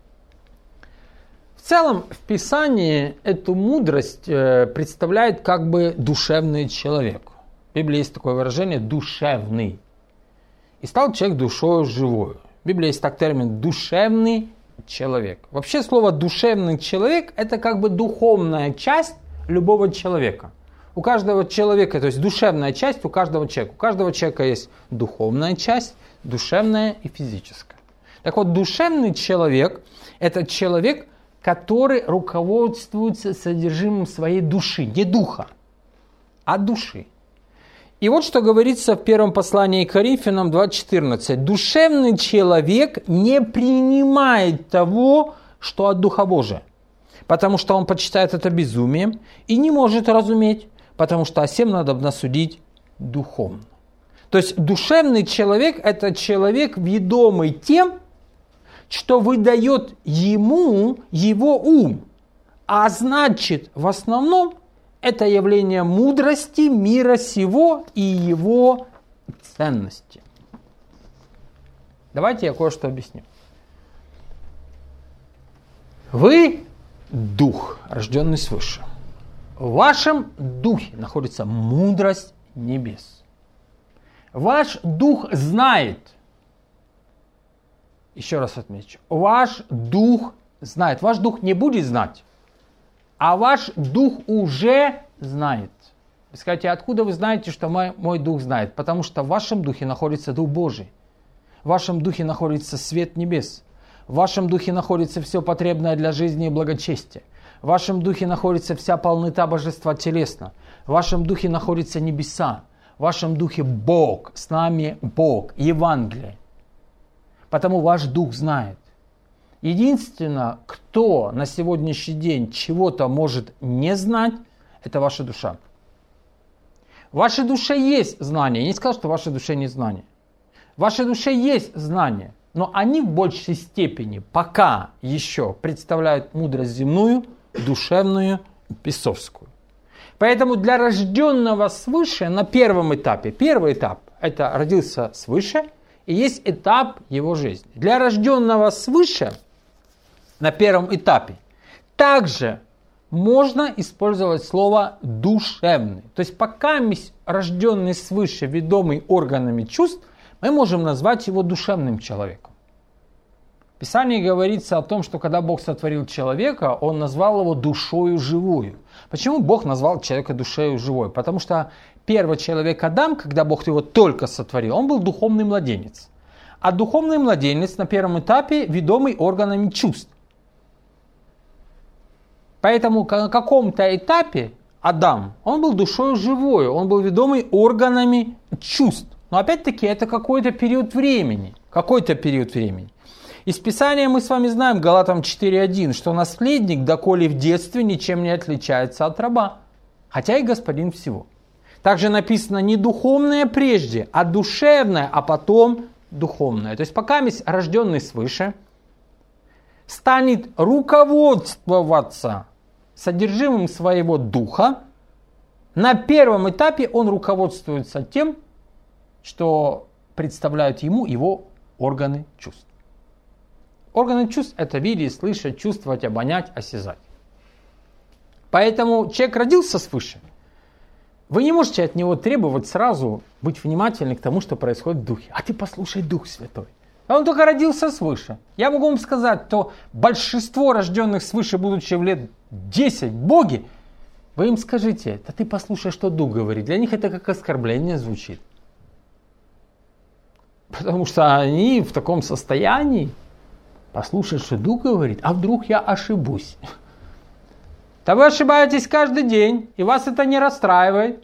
В целом, в Писании эту мудрость представляет как бы душевный человек. В Библии есть такое выражение «душевный». И стал человек душою живою. В Библии есть так термин «душевный человек». Вообще слово «душевный человек» – это как бы духовная часть любого человека. У каждого человека, то есть душевная часть у каждого человека. У каждого человека есть духовная часть, душевная и физическая. Так вот, душевный человек – это человек, который руководствуется содержимым своей души, не духа, а души. И вот что говорится в первом послании к Коринфянам два четырнадцать. «Душевный человек не принимает того, что от Духа Божия, потому что он почитает это безумием и не может разуметь, потому что о сем надо судить духовно». То есть душевный человек – это человек, ведомый тем, что выдает ему его ум. А значит, в основном, это явление мудрости мира сего и его ценности. Давайте я кое-что объясню. Вы дух, рожденный свыше. В вашем духе находится мудрость небес. Ваш дух знает. Еще раз отмечу. Ваш дух знает. Ваш дух не будет знать, а ваш дух уже знает. Вы скажете, откуда вы знаете, что мой, мой дух знает? Потому что в вашем духе находится Дух Божий. В вашем духе находится свет небес. В вашем духе находится все потребное для жизни и благочестия. В вашем духе находится вся полнота божества телесно. В вашем духе находятся небеса. В вашем духе Бог, с нами Бог, Евангелие. Потому ваш дух знает. Единственное, кто на сегодняшний день чего-то может не знать, это ваша душа. В вашей душе есть знания. Я не сказал, что в вашей душе нет знаний. В вашей душе есть знания, но они в большей степени пока еще представляют мудрость земную, душевную, бесовскую. Поэтому для рожденного свыше на первом этапе, первый этап – это родился свыше, и есть этап его жизни. Для рожденного свыше на первом этапе также можно использовать слово «душевный». То есть пока рожденный свыше, ведомый органами чувств, мы можем назвать его душевным человеком. В Писании говорится о том, что когда Бог сотворил человека, Он назвал его душою живую. Почему Бог назвал человека душою живой? Потому что первый человек Адам, когда Бог его только сотворил, он был духовный младенец. А духовный младенец на первом этапе ведомый органами чувств. Поэтому на каком-то этапе Адам, он был душою живой, он был ведомый органами чувств. Но опять-таки это какой-то период времени. Какой-то период времени. Из Писания мы с вами знаем, Галатам четыре один, что наследник, доколе в детстве, ничем не отличается от раба, хотя и господин всего. Также написано не духовное прежде, а душевное, а потом духовное. То есть пока рожденный свыше станет руководствоваться содержимым своего духа, на первом этапе он руководствуется тем, что представляют ему его органы чувств. Органы чувств – это видеть, слышать, чувствовать, обонять, осязать. Поэтому человек родился свыше. Вы не можете от него требовать сразу быть внимательным к тому, что происходит в духе. А ты послушай Дух Святой. А он только родился свыше. Я могу вам сказать, что большинство рожденных свыше, будучи в лет десять, боги, Вы им скажите, да ты послушай, что Дух говорит. Для них это как оскорбление звучит. Потому что они в таком состоянии, послушай, что Дух говорит, а вдруг я ошибусь. Да вы ошибаетесь каждый день, и вас это не расстраивает.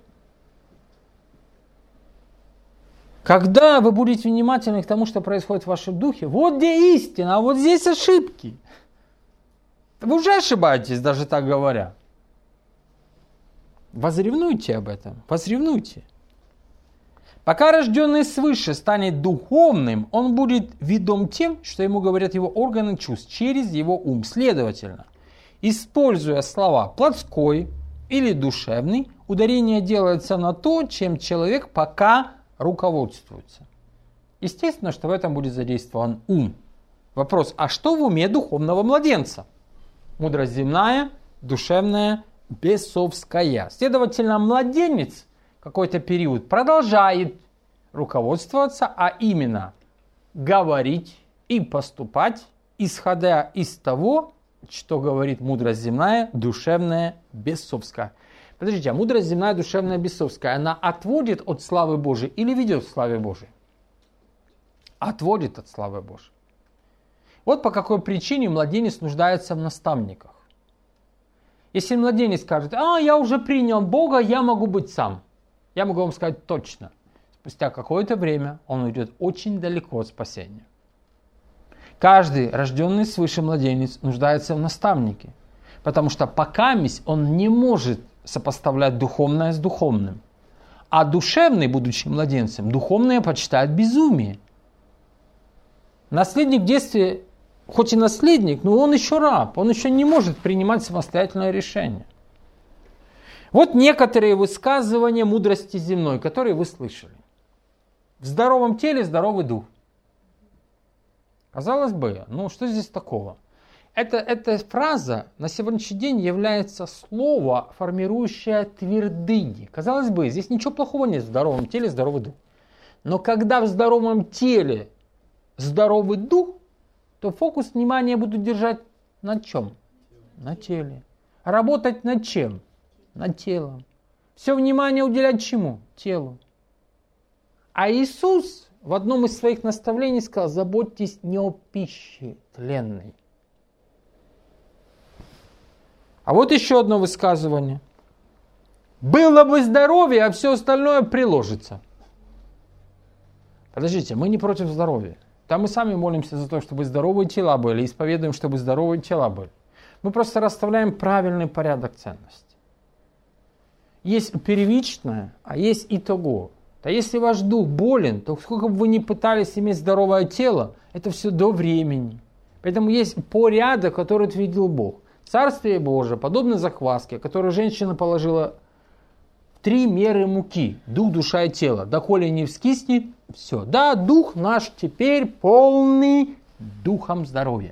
Когда вы будете внимательны к тому, что происходит в вашем духе, вот где истина, а вот здесь ошибки. Вы уже ошибаетесь, даже так говоря. Возревнуйте об этом, возревнуйте. Пока рожденный свыше станет духовным, он будет ведом тем, что ему говорят его органы чувств, через его ум. Следовательно, используя слова «плотской» или «душевный», ударение делается на то, чем человек пока руководствуется. Естественно, что в этом будет задействован ум. Вопрос, а что в уме духовного младенца? Мудрость земная, душевная, бесовская. Следовательно, младенец какой-то период продолжает руководствоваться, а именно говорить и поступать, исходя из того, что говорит мудрость земная, душевная, бесовская. Подождите, а мудрость земная, душевная, бесовская, она отводит от славы Божией или ведет к славе Божией? Отводит от славы Божией. Вот по какой причине младенец нуждается в наставниках. Если младенец скажет, а, я уже принял Бога, я могу быть сам. Я могу вам сказать точно. Спустя какое-то время он уйдет очень далеко от спасения. Каждый рожденный свыше младенец нуждается в наставнике. Потому что покамись он не может сопоставлять духовное с духовным. А душевный, будучи младенцем, духовное почитает безумие. Наследник в детстве, хоть и наследник, но он еще раб, он еще не может принимать самостоятельное решение. Вот некоторые высказывания мудрости земной, которые вы слышали. В здоровом теле здоровый дух. Казалось бы, ну что здесь такого? Это, эта фраза на сегодняшний день является слово, формирующее твердыни. Казалось бы, здесь ничего плохого нет в здоровом теле здоровый дух. Но когда в здоровом теле здоровый дух, то фокус внимания будут держать на чем? На теле. Работать над чем? Над телом. Все внимание уделять чему? Телу. А Иисус в одном из своих наставлений сказал, заботьтесь не о пище тленной. А вот еще одно высказывание. Было бы здоровье, а все остальное приложится. Подождите, мы не против здоровья. Там мы сами молимся за то, чтобы здоровые тела были, исповедуем, чтобы здоровые тела были. Мы просто расставляем правильный порядок ценностей. Есть первичное, а есть итого. А если ваш дух болен, то сколько бы вы ни пытались иметь здоровое тело, это все до времени. Поэтому есть порядок, который отведил Бог. Царствие Божие подобно закваске, которую женщина положила в три меры муки. Дух, душа и тело. Доколе не вскиснет, все. Да, дух наш теперь полный духом здоровья.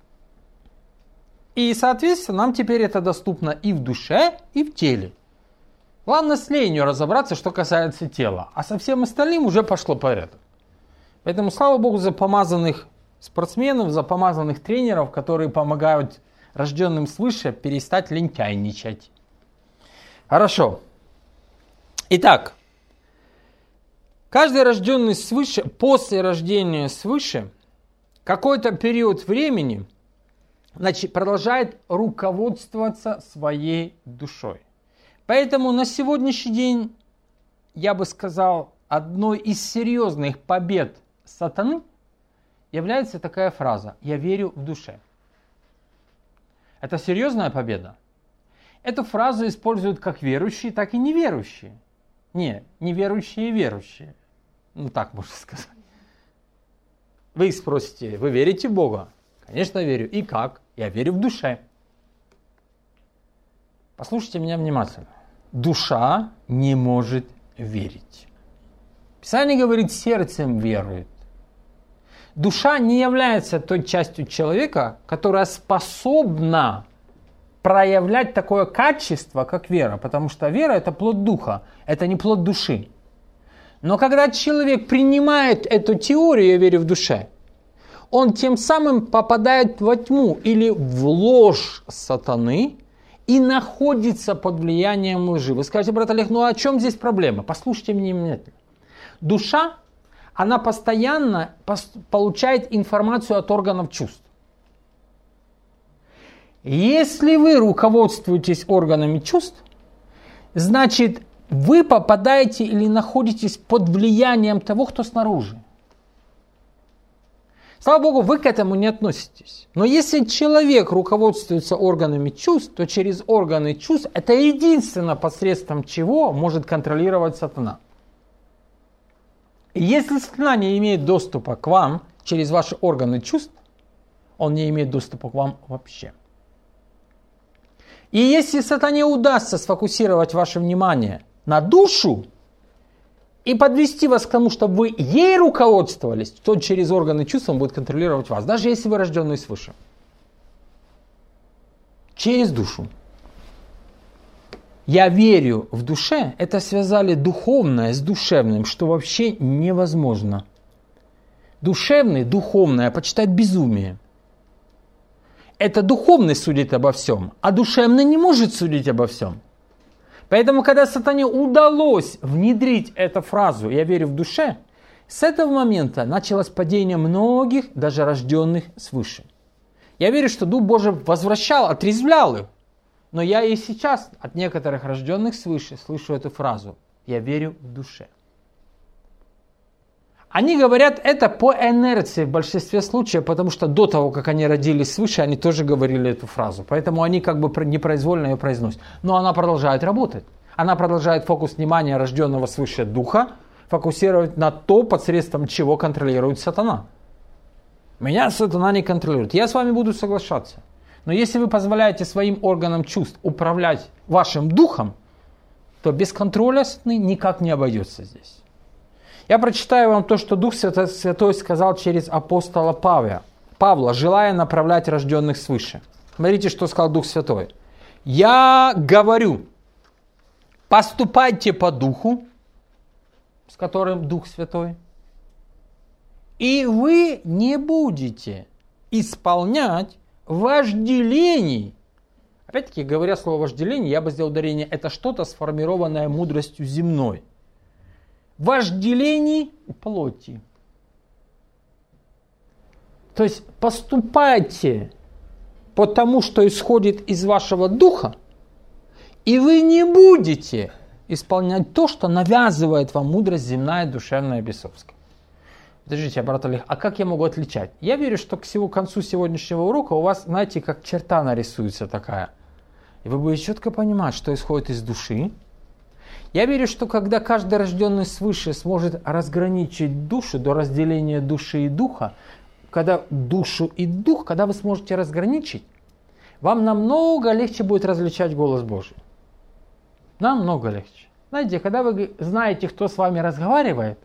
И, соответственно, нам теперь это доступно и в душе, и в теле. Главное с ленью разобраться, что касается тела. А со всем остальным уже пошло порядок. Поэтому слава Богу за помазанных спортсменов, за помазанных тренеров, которые помогают рожденным свыше перестать лентяйничать. Хорошо. Итак, каждый рожденный свыше, после рождения свыше, какой-то период времени значит, продолжает руководствоваться своей душой. Поэтому на сегодняшний день, я бы сказал, одной из серьезных побед сатаны является такая фраза «Я верю в душе». Это серьезная победа. Эту фразу используют как верующие, так и неверующие. Не, неверующие и верующие. Ну так можно сказать. Вы спросите, вы верите в Бога? Конечно, верю. И как? Я верю в душе. Послушайте меня внимательно. Душа не может верить. Писание говорит, сердцем верует. Душа не является той частью человека, которая способна проявлять такое качество, как вера. Потому что вера – это плод духа, это не плод души. Но когда человек принимает эту теорию «я верю в душе», он тем самым попадает во тьму или в ложь сатаны и находится под влиянием лжи. Вы скажете, брат Олег, ну о чем здесь проблема? Послушайте меня внимательно. Душа, она постоянно получает информацию от органов чувств. Если вы руководствуетесь органами чувств, значит, вы попадаете или находитесь под влиянием того, кто снаружи. Слава Богу, вы к этому не относитесь. Но если человек руководствуется органами чувств, то через органы чувств это единственное посредством чего может контролировать сатана. И если сатана не имеет доступа к вам через ваши органы чувств, он не имеет доступа к вам вообще. И если сатане удастся сфокусировать ваше внимание на душу и подвести вас к тому, чтобы вы ей руководствовались, то через органы чувств он будет контролировать вас, даже если вы рожденные свыше. Через душу. Я верю в душе, это связали духовное с душевным, что вообще невозможно. Душевный, духовное почитать безумие. Это духовный судит обо всем, а душевный не может судить обо всем. Поэтому, когда сатане удалось внедрить эту фразу «я верю в душе», с этого момента началось падение многих, даже рожденных свыше. Я верю, что Дух Божий возвращал, отрезвлял их. Но я и сейчас от некоторых рожденных свыше слышу эту фразу «я верю в душе». Они говорят это по инерции в большинстве случаев, потому что до того, как они родились свыше, они тоже говорили эту фразу. Поэтому они как бы непроизвольно ее произносят. Но она продолжает работать. Она продолжает фокус внимания рожденного свыше духа фокусировать на то, посредством чего контролирует сатана. Меня сатана не контролирует. Я с вами буду соглашаться. Но если вы позволяете своим органам чувств управлять вашим духом, то без контроля сатаны никак не обойдется здесь. Я прочитаю вам то, что Дух Святой сказал через апостола Павла, Павла, желая направлять рожденных свыше. Смотрите, что сказал Дух Святой. «Я говорю, поступайте по Духу, с которым Дух Святой, и вы не будете исполнять вожделений». Опять-таки, говоря слово «вожделение», я бы сделал ударение, это что-то сформированное мудростью земной. Вожделений плоти. То есть поступайте по тому, что исходит из вашего духа, и вы не будете исполнять то, что навязывает вам мудрость земная, душевная, бесовская. Подождите, брат Олег, а как я могу отличать? Я верю, что к всему концу сегодняшнего урока у вас, знаете, как черта нарисуется такая. И вы будете четко понимать, что исходит из души. Я верю, что когда каждый рожденный свыше сможет разграничить душу до разделения души и духа, когда душу и дух, когда вы сможете разграничить, вам намного легче будет различать голос Божий. Намного легче. Знаете, когда вы знаете, кто с вами разговаривает,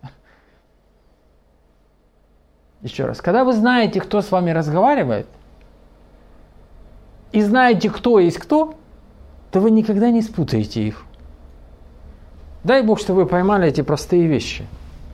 еще раз, когда вы знаете, кто с вами разговаривает, и знаете, кто есть кто, то вы никогда не спутаете их. Дай Бог, что вы поймали эти простые вещи.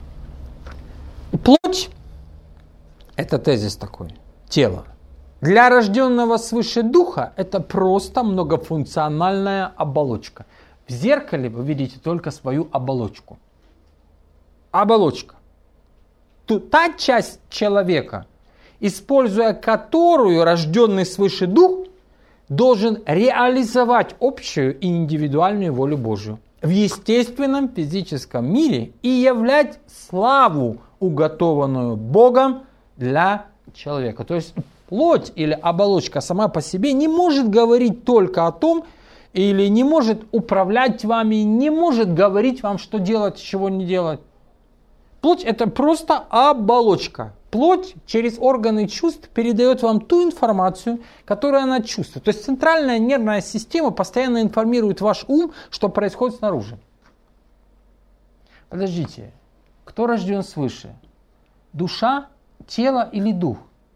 Плоть – это тезис такой, тело. Для рожденного свыше духа это просто многофункциональная оболочка. В зеркале вы видите только свою оболочку. Оболочка. Тут та часть человека, используя которую рожденный свыше дух должен реализовать общую и индивидуальную волю Божию в естественном физическом мире и являть славу, уготованную Богом для человека. То есть плоть или оболочка сама по себе не может говорить только о том, или не может управлять вами, не может говорить вам, что делать, чего не делать. Плоть – это просто оболочка. Плоть через органы чувств передает вам ту информацию, которую она чувствует. То есть центральная нервная система постоянно информирует ваш ум, что происходит снаружи. Подождите, кто рожден свыше? Душа, тело или дух?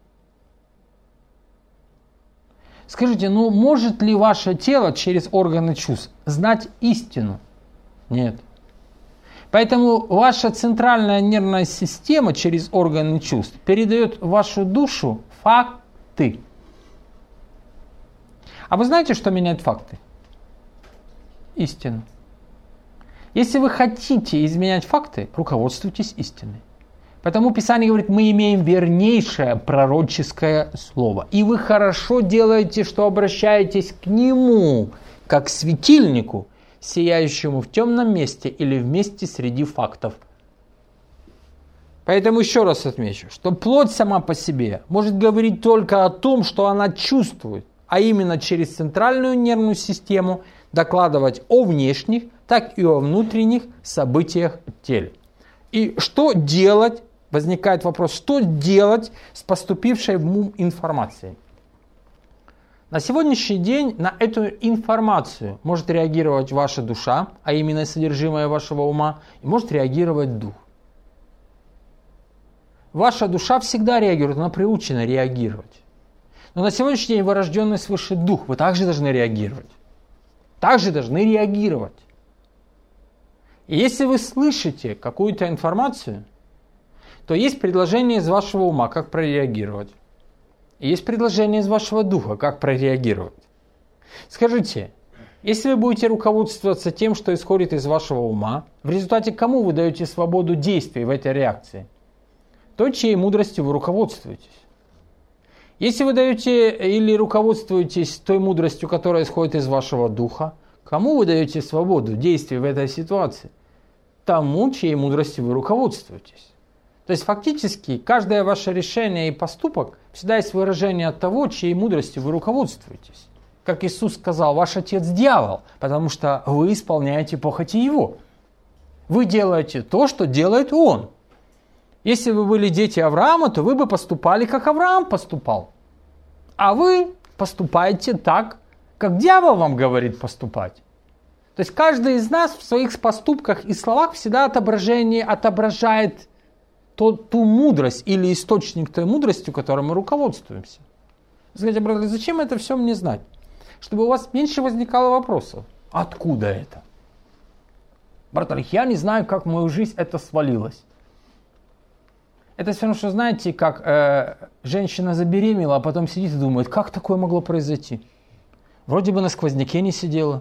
Скажите, ну может ли ваше тело через органы чувств знать истину? Нет. Поэтому ваша центральная нервная система через органы чувств передает в вашу душу факты. А вы знаете, что меняет факты? истину. Если вы хотите изменять факты, руководствуйтесь истиной. Потому Писание говорит, мы имеем вернейшее пророческое слово. И вы хорошо делаете, что обращаетесь к нему, как к светильнику, сияющему в темном месте или в месте среди фактов. Поэтому еще раз отмечу, что плоть сама по себе может говорить только о том, что она чувствует, а именно через центральную нервную систему докладывать о внешних, так и о внутренних событиях в теле. И что делать? Возникает вопрос, что делать с поступившей в ум информацией? На сегодняшний день на эту информацию может реагировать ваша душа, а именно содержимое вашего ума, и может реагировать дух. Ваша душа всегда реагирует, она приучена реагировать. Но на сегодняшний день вы рожденный свыше дух, вы также должны реагировать. Также должны реагировать. И если вы слышите какую-то информацию, то есть предложение из вашего ума, как прореагировать. И есть предложение из вашего духа, как прореагировать. Скажите, если вы будете руководствоваться тем, что исходит из вашего ума, в результате кому вы даете свободу действий в этой реакции? Той, чьей мудростью вы руководствуетесь. Если вы даете или руководствуетесь той мудростью, которая исходит из вашего духа, кому вы даете свободу действий в этой ситуации? Тому, чьей мудростью вы руководствуетесь. То есть фактически каждое ваше решение и поступок всегда есть выражение от того, чьей мудростью вы руководствуетесь. Как Иисус сказал, ваш отец дьявол, потому что вы исполняете похоти его. Вы делаете то, что делает он. Если бы вы были дети Авраама, то вы бы поступали, как Авраам поступал. А вы поступаете так, как дьявол вам говорит поступать. То есть каждый из нас в своих поступках и словах всегда отображение отображает то, ту мудрость или источник той мудрости, которой мы руководствуемся. Скажите, брат, зачем это все мне знать? Чтобы у вас меньше возникало вопросов. Откуда это? Брат, я не знаю, как в мою жизнь это свалилось. Это все равно, что знаете, как э, женщина забеременела, а потом сидит и думает, как такое могло произойти? Вроде бы на сквозняке не сидела.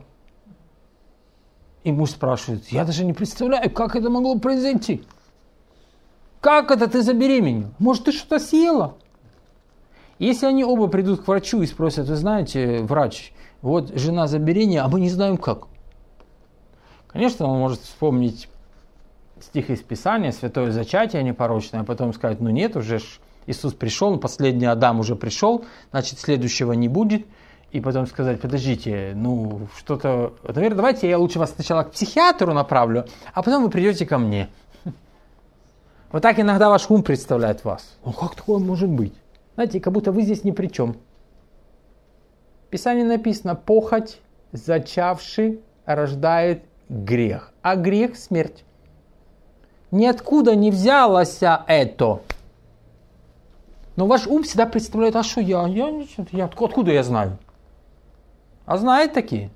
И муж спрашивает, я даже не представляю, как это могло произойти. Как это ты забеременел? Может, ты что-то съела? Если они оба придут к врачу и спросят, вы знаете, врач, вот жена забеременела, а мы не знаем как. Конечно, он может вспомнить стих из Писания, святое зачатие непорочное, а потом сказать, ну нет, уже ж Иисус пришел, последний Адам уже пришел, значит, следующего не будет. И потом сказать, подождите, ну что-то, наверное, давайте я лучше вас сначала к психиатру направлю, а потом вы придете ко мне. Вот так иногда ваш ум представляет вас. Ну как такое может быть? Знаете, как будто вы здесь ни при чем. В Писании написано, похоть, зачавший, рождает грех. А грех – смерть. Ниоткуда не взялось это. Но ваш ум всегда представляет, а что я? Я ничего, я, откуда я знаю? А знает такие.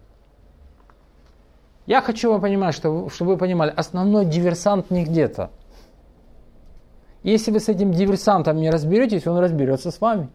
Я хочу вам понимать, что, чтобы вы понимали, основной диверсант не где-то. Если вы с этим диверсантом не разберетесь, он разберется с вами.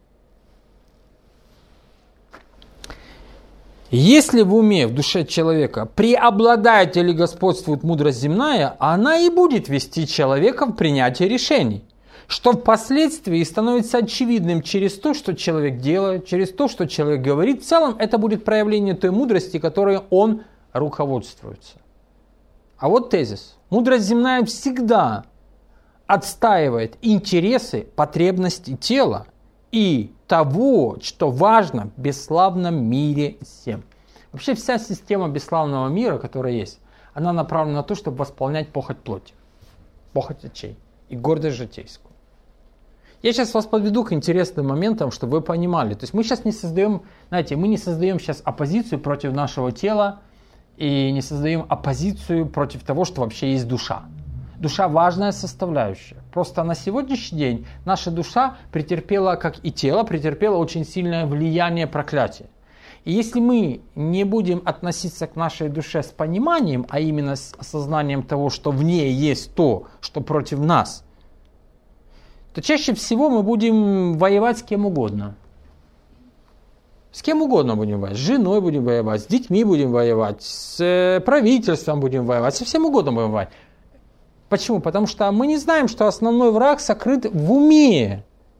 Если в уме, в душе человека преобладает или господствует мудрость земная, она и будет вести человека в принятие решений, что впоследствии становится очевидным через то, что человек делает, через то, что человек говорит. В целом это будет проявление той мудрости, которой он руководствуется. А вот тезис. Мудрость земная всегда отстаивает интересы, потребности тела и того, что важно в бесславном мире всем. Вообще вся система бесславного мира, которая есть, она направлена на то, чтобы восполнять похоть плоти, похоть очей и гордость житейскую. Я сейчас вас подведу к интересным моментам, чтобы вы понимали. То есть мы сейчас не создаем, знаете, мы не создаем сейчас оппозицию против нашего тела и не создаем оппозицию против того, что вообще есть душа. Душа важная составляющая. Просто на сегодняшний день наша душа претерпела, как и тело, претерпела очень сильное влияние проклятия. И если мы не будем относиться к нашей душе с пониманием, а именно с осознанием того, что в ней есть то, что против нас, то чаще всего мы будем воевать с кем угодно. С кем угодно будем воевать. С женой будем воевать, с детьми будем воевать, с правительством будем воевать, со всем угодно будем воевать. Почему? Потому что мы не знаем, что основной враг сокрыт в уме,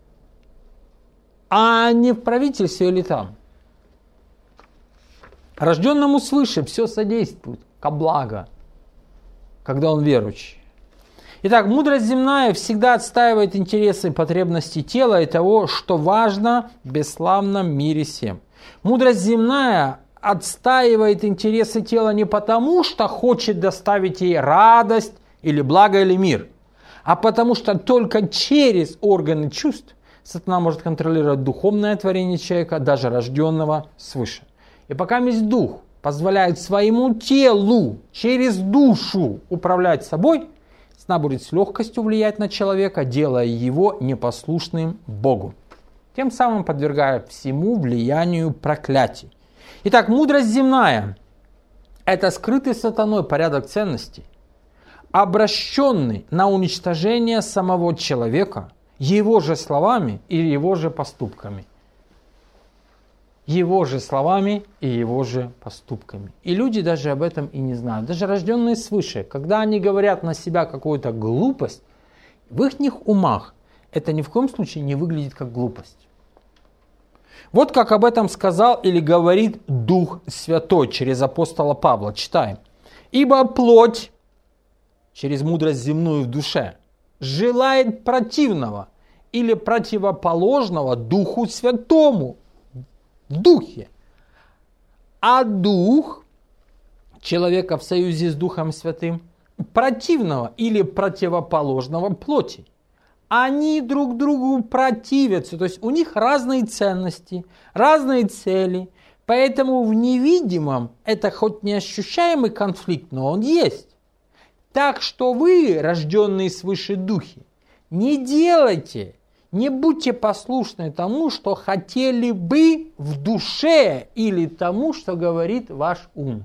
а не в правительстве или там. Рожденному свыше все содействует ко благу, когда он верующий. Итак, мудрость земная всегда отстаивает интересы и потребности тела и того, что важно в бесславном мире сем. Мудрость земная отстаивает интересы тела не потому, что хочет доставить ей радость или благо или мир, а потому что только через органы чувств сатана может контролировать духовное творение человека, даже рожденного свыше. И пока весь дух позволяет своему телу через душу управлять собой, сатана будет с легкостью влиять на человека, делая его непослушным Богу, тем самым подвергая всему влиянию проклятий. Итак, мудрость земная – это скрытый сатаной порядок ценностей, обращенный на уничтожение самого человека, его же словами и его же поступками. Его же словами и его же поступками. И люди даже об этом и не знают. Даже рожденные свыше, когда они говорят на себя какую-то глупость, в их умах это ни в коем случае не выглядит как глупость. Вот как об этом сказал или говорит Дух Святой через апостола Павла. Читаем. «Ибо плоть, через мудрость земную в душе, желает противного или противоположного Духу Святому в духе, а дух человека в союзе с Духом Святым противного или противоположного плоти. Они друг другу противятся, то есть у них разные ценности, разные цели, поэтому в невидимом это хоть неощущаемый конфликт, но он есть. Так что вы, рожденные свыше духи, не делайте, не будьте послушны тому, что хотели бы в душе, или тому, что говорит ваш ум.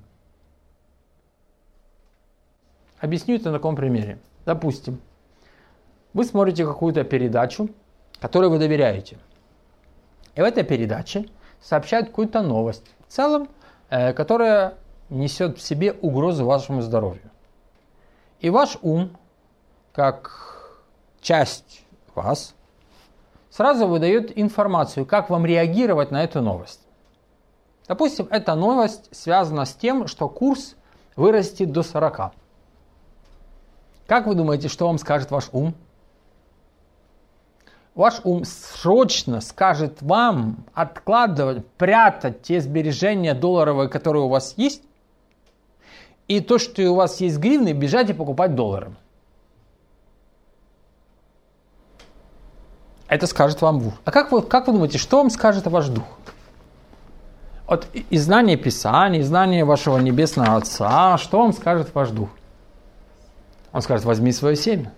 Объясню это на каком примере. Допустим, вы смотрите какую-то передачу, которой вы доверяете. И в этой передаче сообщают какую-то новость, в целом, э, которая несет в себе угрозу вашему здоровью. И ваш ум, как часть вас, сразу выдает информацию, как вам реагировать на эту новость. Допустим, эта новость связана с тем, что курс вырастет до сорока. Как вы думаете, что вам скажет ваш ум? Ваш ум срочно скажет вам откладывать, прятать те сбережения долларовые, которые у вас есть, и то, что у вас есть гривны, бежать и покупать доллары. Это скажет вам дух. А как вы, как вы думаете, что вам скажет ваш дух? От из знания Писания, из знания вашего Небесного Отца, что вам скажет ваш дух? Он скажет: возьми свое семя.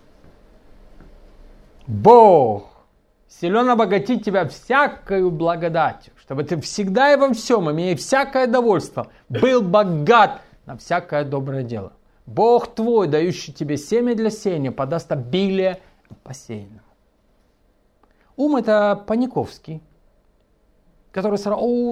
Бог силен обогатить тебя всякою благодатью, чтобы ты всегда и во всем, имея всякое довольство, был богат на всякое доброе дело. Бог твой, дающий тебе семя для сеяния, подаст обилие посеянному. Ум — это Паниковский, который сразу...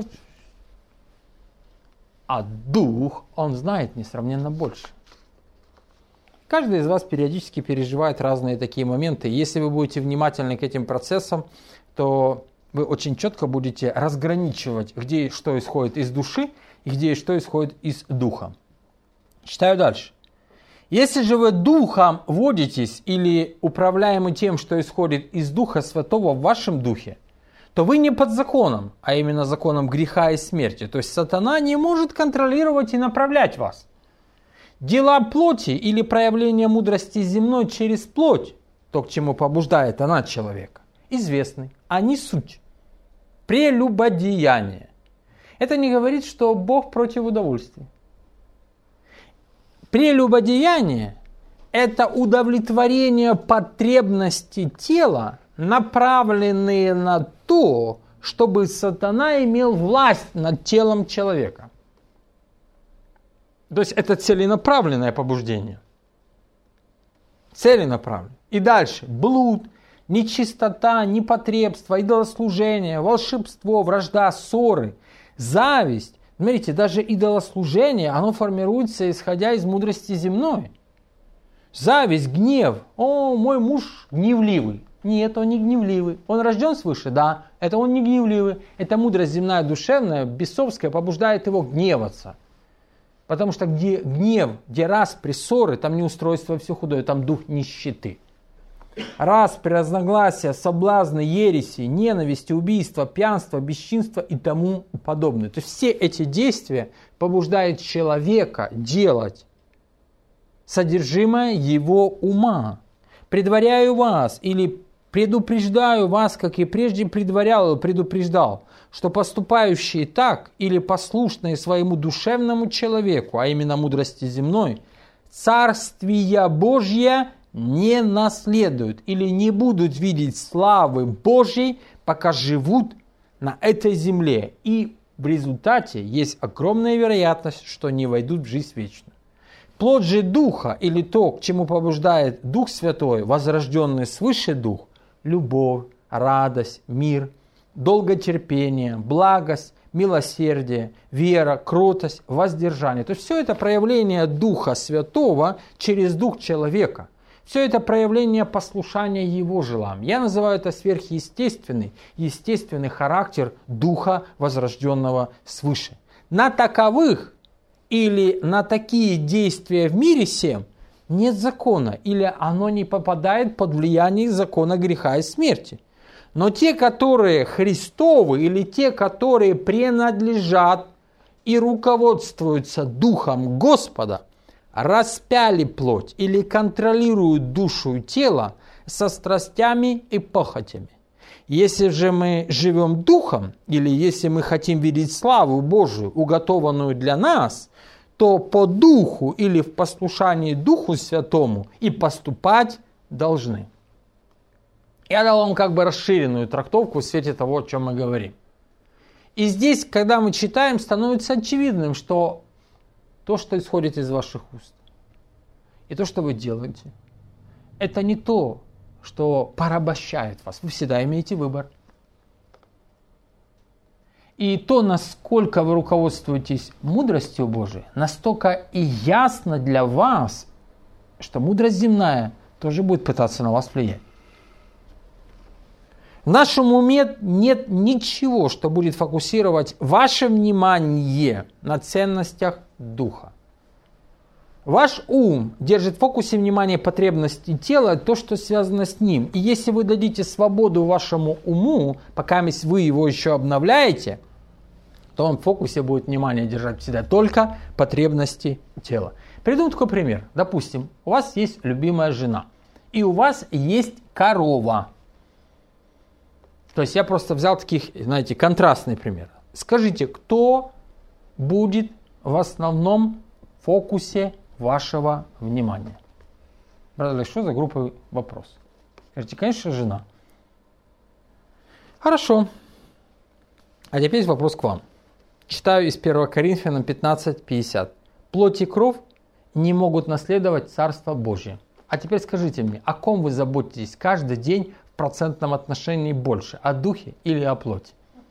А дух, он знает несравненно больше. Каждый из вас периодически переживает разные такие моменты. Если вы будете внимательны к этим процессам, то вы очень четко будете разграничивать, где что исходит из души и где что исходит из духа. Читаю дальше. Если же вы духом водитесь или управляемы тем, что исходит из Духа Святого в вашем духе, то вы не под законом, а именно законом греха и смерти. То есть сатана не может контролировать и направлять вас. Дела плоти или проявление мудрости земной через плоть, то, к чему побуждает она человека, известны. Они суть. Прелюбодеяние. Это не говорит, что Бог против удовольствия. Прелюбодеяние – это удовлетворение потребностей тела, направленные на то, чтобы сатана имел власть над телом человека. То есть это целенаправленное побуждение. Целенаправленное. И дальше. Блуд, нечистота, непотребство, идолослужение, волшебство, вражда, ссоры, зависть. Смотрите, даже идолослужение, оно формируется исходя из мудрости земной. Зависть, гнев. О, мой муж гневливый. Нет, он не гневливый. Он рожден свыше? Да. Это он не гневливый. Это мудрость земная, душевная, бесовская побуждает его гневаться. Потому что где гнев, где распри, ссоры, там не устройство, все худое, там дух нищеты. Распри, разногласия, соблазны, ереси, ненависти, убийства, пьянство, бесчинство и тому подобное. То есть все эти действия побуждают человека делать содержимое его ума. Предваряю вас или предупреждаю вас, как и прежде предварял и предупреждал, что поступающие так или послушные своему душевному человеку, а именно мудрости земной, Царствия Божья не наследуют или не будут видеть славы Божьей, пока живут на этой земле. И в результате есть огромная вероятность, что не войдут в жизнь вечную. Плод же Духа, или то, к чему побуждает Дух Святой, возрожденный свыше Дух, любовь, радость, мир, долготерпение, благость, милосердие, вера, кротость, воздержание. То есть все это проявление Духа Святого через Дух человека. Все это проявление послушания Его желаниям. Я называю это сверхъестественный, естественный характер Духа, возрожденного свыше. На таковых или на такие действия в мире сем нет закона, или оно не попадает под влияние закона греха и смерти. Но те, которые Христовы, или те, которые принадлежат и руководствуются Духом Господа, распяли плоть или контролируют душу и тело со страстями и похотями. Если же мы живем Духом, или если мы хотим видеть славу Божию, уготованную для нас, то по Духу или в послушании Духу Святому и поступать должны. Я дал вам как бы расширенную трактовку в свете того, о чем мы говорим. И здесь, когда мы читаем, становится очевидным, что то, что исходит из ваших уст, и то, что вы делаете, это не то, что порабощает вас. Вы всегда имеете выбор. И то, насколько вы руководствуетесь мудростью Божией, настолько и ясно для вас, что мудрость земная тоже будет пытаться на вас влиять. В нашем уме нет ничего, что будет фокусировать ваше внимание на ценностях Духа. Ваш ум держит в фокусе внимания потребности тела, то, что связано с ним. И если вы дадите свободу вашему уму, пока вы его еще обновляете, то он в фокусе будет внимание держать всегда только потребности тела. Приведу такой пример. Допустим, у вас есть любимая жена, и у вас есть корова. То есть я просто взял таких, знаете, контрастный пример. Скажите, кто будет в основном в фокусе вашего внимания? Брат, что за группа вопрос? Скажите, конечно, жена. Хорошо. А теперь есть вопрос к вам. Читаю из первого Коринфянам пятнадцать пятьдесят. Плоть и кровь не могут наследовать Царство Божие. А теперь скажите мне, о ком вы заботитесь каждый день в процентном отношении больше? О духе или о плоти?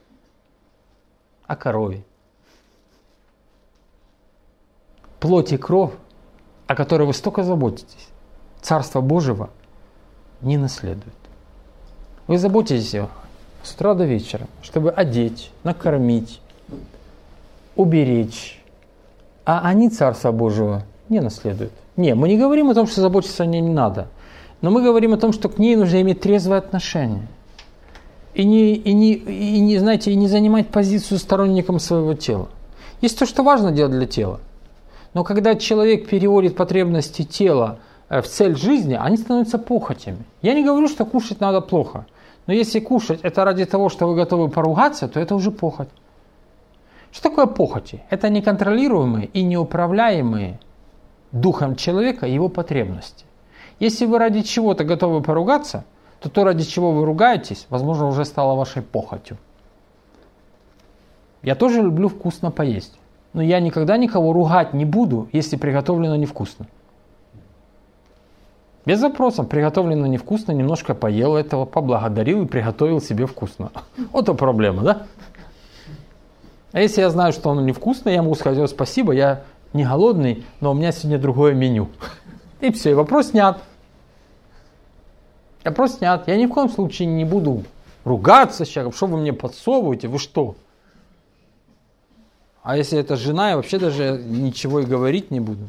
О корове. Плоть и кровь, о которой вы столько заботитесь, Царство Божьего не наследует. Вы заботитесь с утра до вечера, чтобы одеть, накормить, уберечь, а они Царства Божьего не наследуют. Не, мы не говорим о том, что заботиться о ней не надо, но мы говорим о том, что к ней нужно иметь трезвое отношение. И не, и не, и не, знаете, и не занимать позицию сторонником своего тела. Есть то, что важно делать для тела. Но когда человек переводит потребности тела в цель жизни, они становятся похотями. Я не говорю, что кушать надо плохо. Но если кушать это ради того, что вы готовы поругаться, то это уже похоть. Что такое похоти? Это неконтролируемые и неуправляемые духом человека его потребности. Если вы ради чего-то готовы поругаться, то то, ради чего вы ругаетесь, возможно, уже стало вашей похотью. Я тоже люблю вкусно поесть. Но я никогда никого ругать не буду, если приготовлено невкусно. Без вопросов, приготовлено невкусно, немножко поел этого, поблагодарил и приготовил себе вкусно. Вот и проблема, да? А если я знаю, что оно невкусное, я могу сказать: о, спасибо, я не голодный, но у меня сегодня другое меню. И все, и вопрос снят. Вопрос снят. Я ни в коем случае не буду ругаться с человеком, что вы мне подсовываете, вы что? А если это жена, я вообще даже ничего и говорить не буду.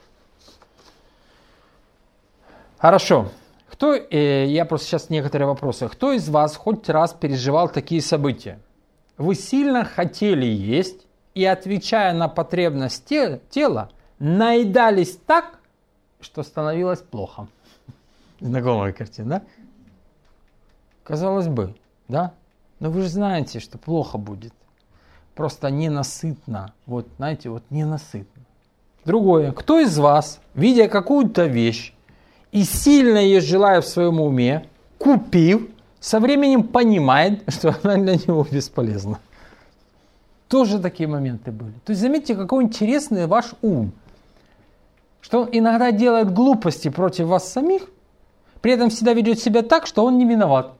Хорошо. Кто, э, я просто сейчас некоторые вопросы. Кто из вас хоть раз переживал такие события? Вы сильно хотели есть и, отвечая на потребность те, тела, наедались так, что становилось плохо. Знакомая картина, да? Казалось бы, да? Но вы же знаете, что плохо будет. Просто ненасытно. Вот, знаете, вот ненасытно. Другое. Кто из вас, видя какую-то вещь и сильно ее желая в своем уме, купив, со временем понимает, что она для него бесполезна? Тоже такие моменты были. То есть заметьте, какой интересный ваш ум. Что он иногда делает глупости против вас самих, при этом всегда ведет себя так, что он не виноват.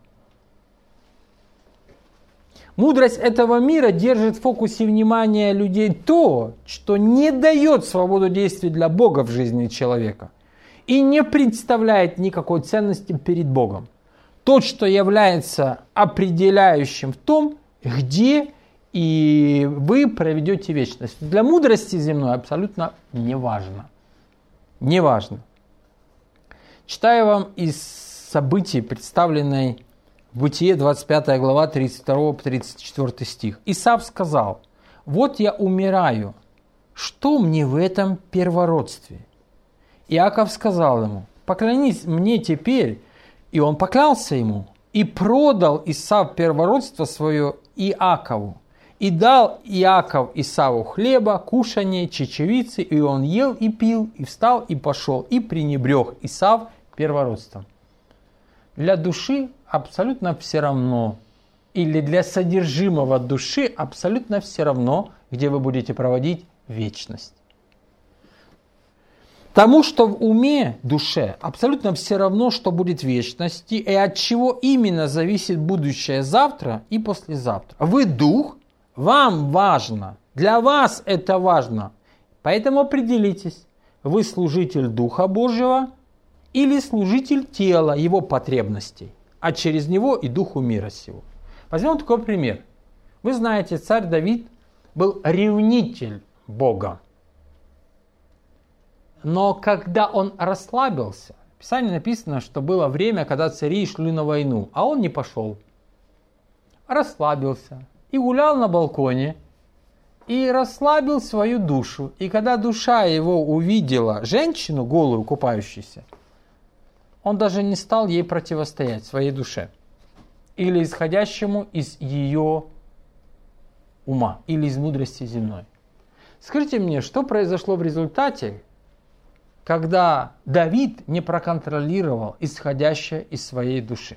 Мудрость этого мира держит в фокусе внимания людей то, что не дает свободу действий для Бога в жизни человека и не представляет никакой ценности перед Богом. То, что является определяющим в том, где и вы проведете вечность. Для мудрости земной абсолютно не важно. Не важно. Читаю вам из событий, представленной в Бытие, двадцать пятая глава, тридцать второй по тридцать четвёртый стих. Исав сказал: «Вот я умираю, что мне в этом первородстве?» Иаков сказал ему: «Поклонись мне теперь». И он поклялся ему, и продал Исав первородство свое Иакову. И дал Иаков Исаву хлеба, кушанье, чечевицы, и он ел и пил, и встал, и пошел, и пренебрег Исав первородством. Для души абсолютно все равно, или для содержимого души абсолютно все равно, где вы будете проводить вечность. Тому, что в уме, душе, абсолютно все равно, что будет в вечности, и от чего именно зависит будущее завтра и послезавтра. Вы дух, вам важно, для вас это важно, поэтому определитесь, вы служитель Духа Божьего или служитель тела, его потребностей, а через него и Духу мира сего. Возьмем такой пример. Вы знаете, царь Давид был ревнитель Бога. Но когда он расслабился, в Писании написано, что было время, когда цари шли на войну, а он не пошел. Расслабился и гулял на балконе, и расслабил свою душу. И когда душа его увидела женщину голую, купающуюся, он даже не стал ей противостоять, своей душе, или исходящему из ее ума, или из мудрости земной. Скажите мне, что произошло в результате, когда Давид не проконтролировал исходящее из своей души?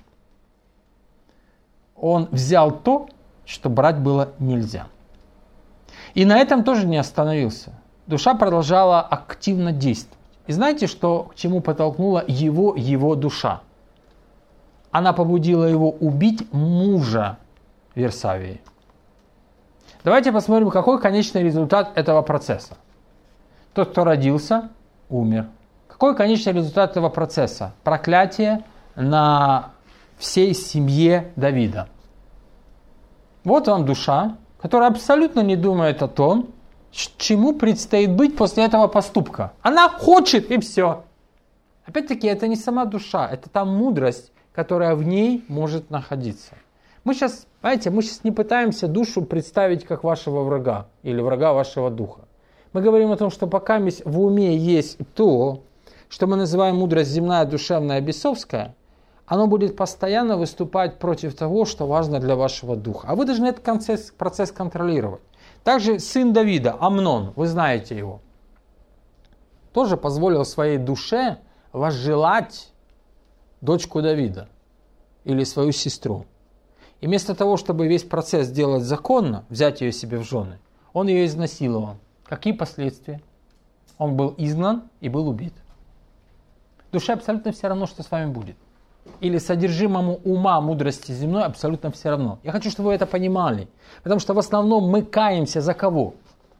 Он взял то, что брать было нельзя. И на этом тоже не остановился. Душа продолжала активно действовать. И знаете, что, к чему подтолкнула его, его душа? Она побудила его убить мужа Версавии. Давайте посмотрим, какой конечный результат этого процесса. Тот, кто родился, умер. Какой конечный результат этого процесса? Проклятие на всей семье Давида. Вот вам душа, которая абсолютно не думает о том, чему предстоит быть после этого поступка. Она хочет, и все. Опять-таки, это не сама душа, это та мудрость, которая в ней может находиться. Мы сейчас, знаете, мы сейчас не пытаемся душу представить как вашего врага или врага вашего духа. Мы говорим о том, что пока в уме есть то, что мы называем мудрость земная, душевная, бесовская, оно будет постоянно выступать против того, что важно для вашего духа. А вы должны этот процесс, процесс контролировать. Также сын Давида, Амнон, вы знаете его, тоже позволил своей душе возжелать дочку Давида или свою сестру. И вместо того, чтобы весь процесс сделать законно, взять ее себе в жены, он ее изнасиловал. Какие последствия? Он был изгнан и был убит. Душе абсолютно все равно, что с вами будет. Или содержимому ума мудрости земной абсолютно все равно. Я хочу, чтобы вы это понимали. Потому что в основном мы каемся за кого?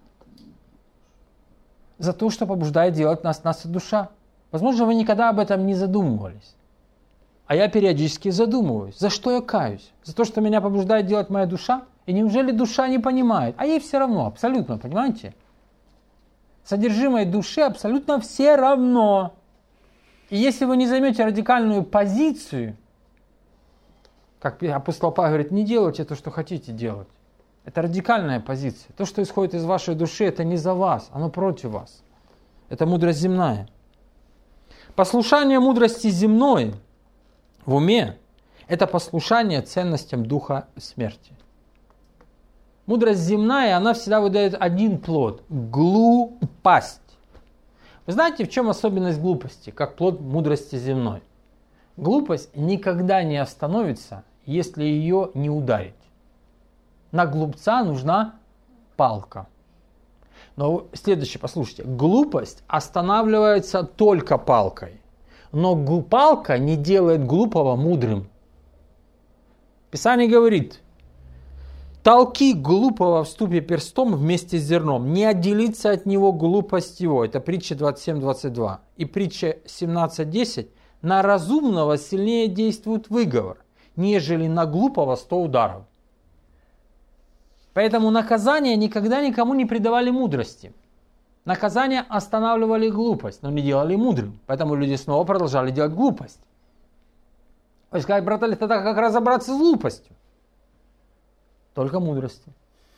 За то, что побуждает делать нас наша душа. Возможно, вы никогда об этом не задумывались. А я периодически задумываюсь. За что я каюсь? За то, что меня побуждает делать моя душа? И неужели душа не понимает? А ей все равно, абсолютно, понимаете? Содержимое души абсолютно все равно. И если вы не займете радикальную позицию, как апостол Павел говорит, не делайте то, что хотите делать. Это радикальная позиция. То, что исходит из вашей души, это не за вас, оно против вас. Это мудрость земная. Послушание мудрости земной в уме – это послушание ценностям духа смерти. Мудрость земная, она всегда выдает один плод – глупость. Вы знаете, в чем особенность глупости, как плод мудрости земной? Глупость никогда не остановится, если ее не ударить. На глупца нужна палка. Но следующее, послушайте. Глупость останавливается только палкой. Но палка не делает глупого мудрым. Писание говорит: толки глупого в ступе перстом вместе с зерном, не отделится от него глупость его. Это притча двадцать семь двадцать два. И притча семнадцать десять. На разумного сильнее действует выговор, нежели на глупого сто ударов. Поэтому наказания никогда никому не придавали мудрости. Наказания останавливали глупость, но не делали мудрым. Поэтому люди снова продолжали делать глупость. Вы скажете, брат Олег, тогда как разобраться с глупостью? Только мудростью.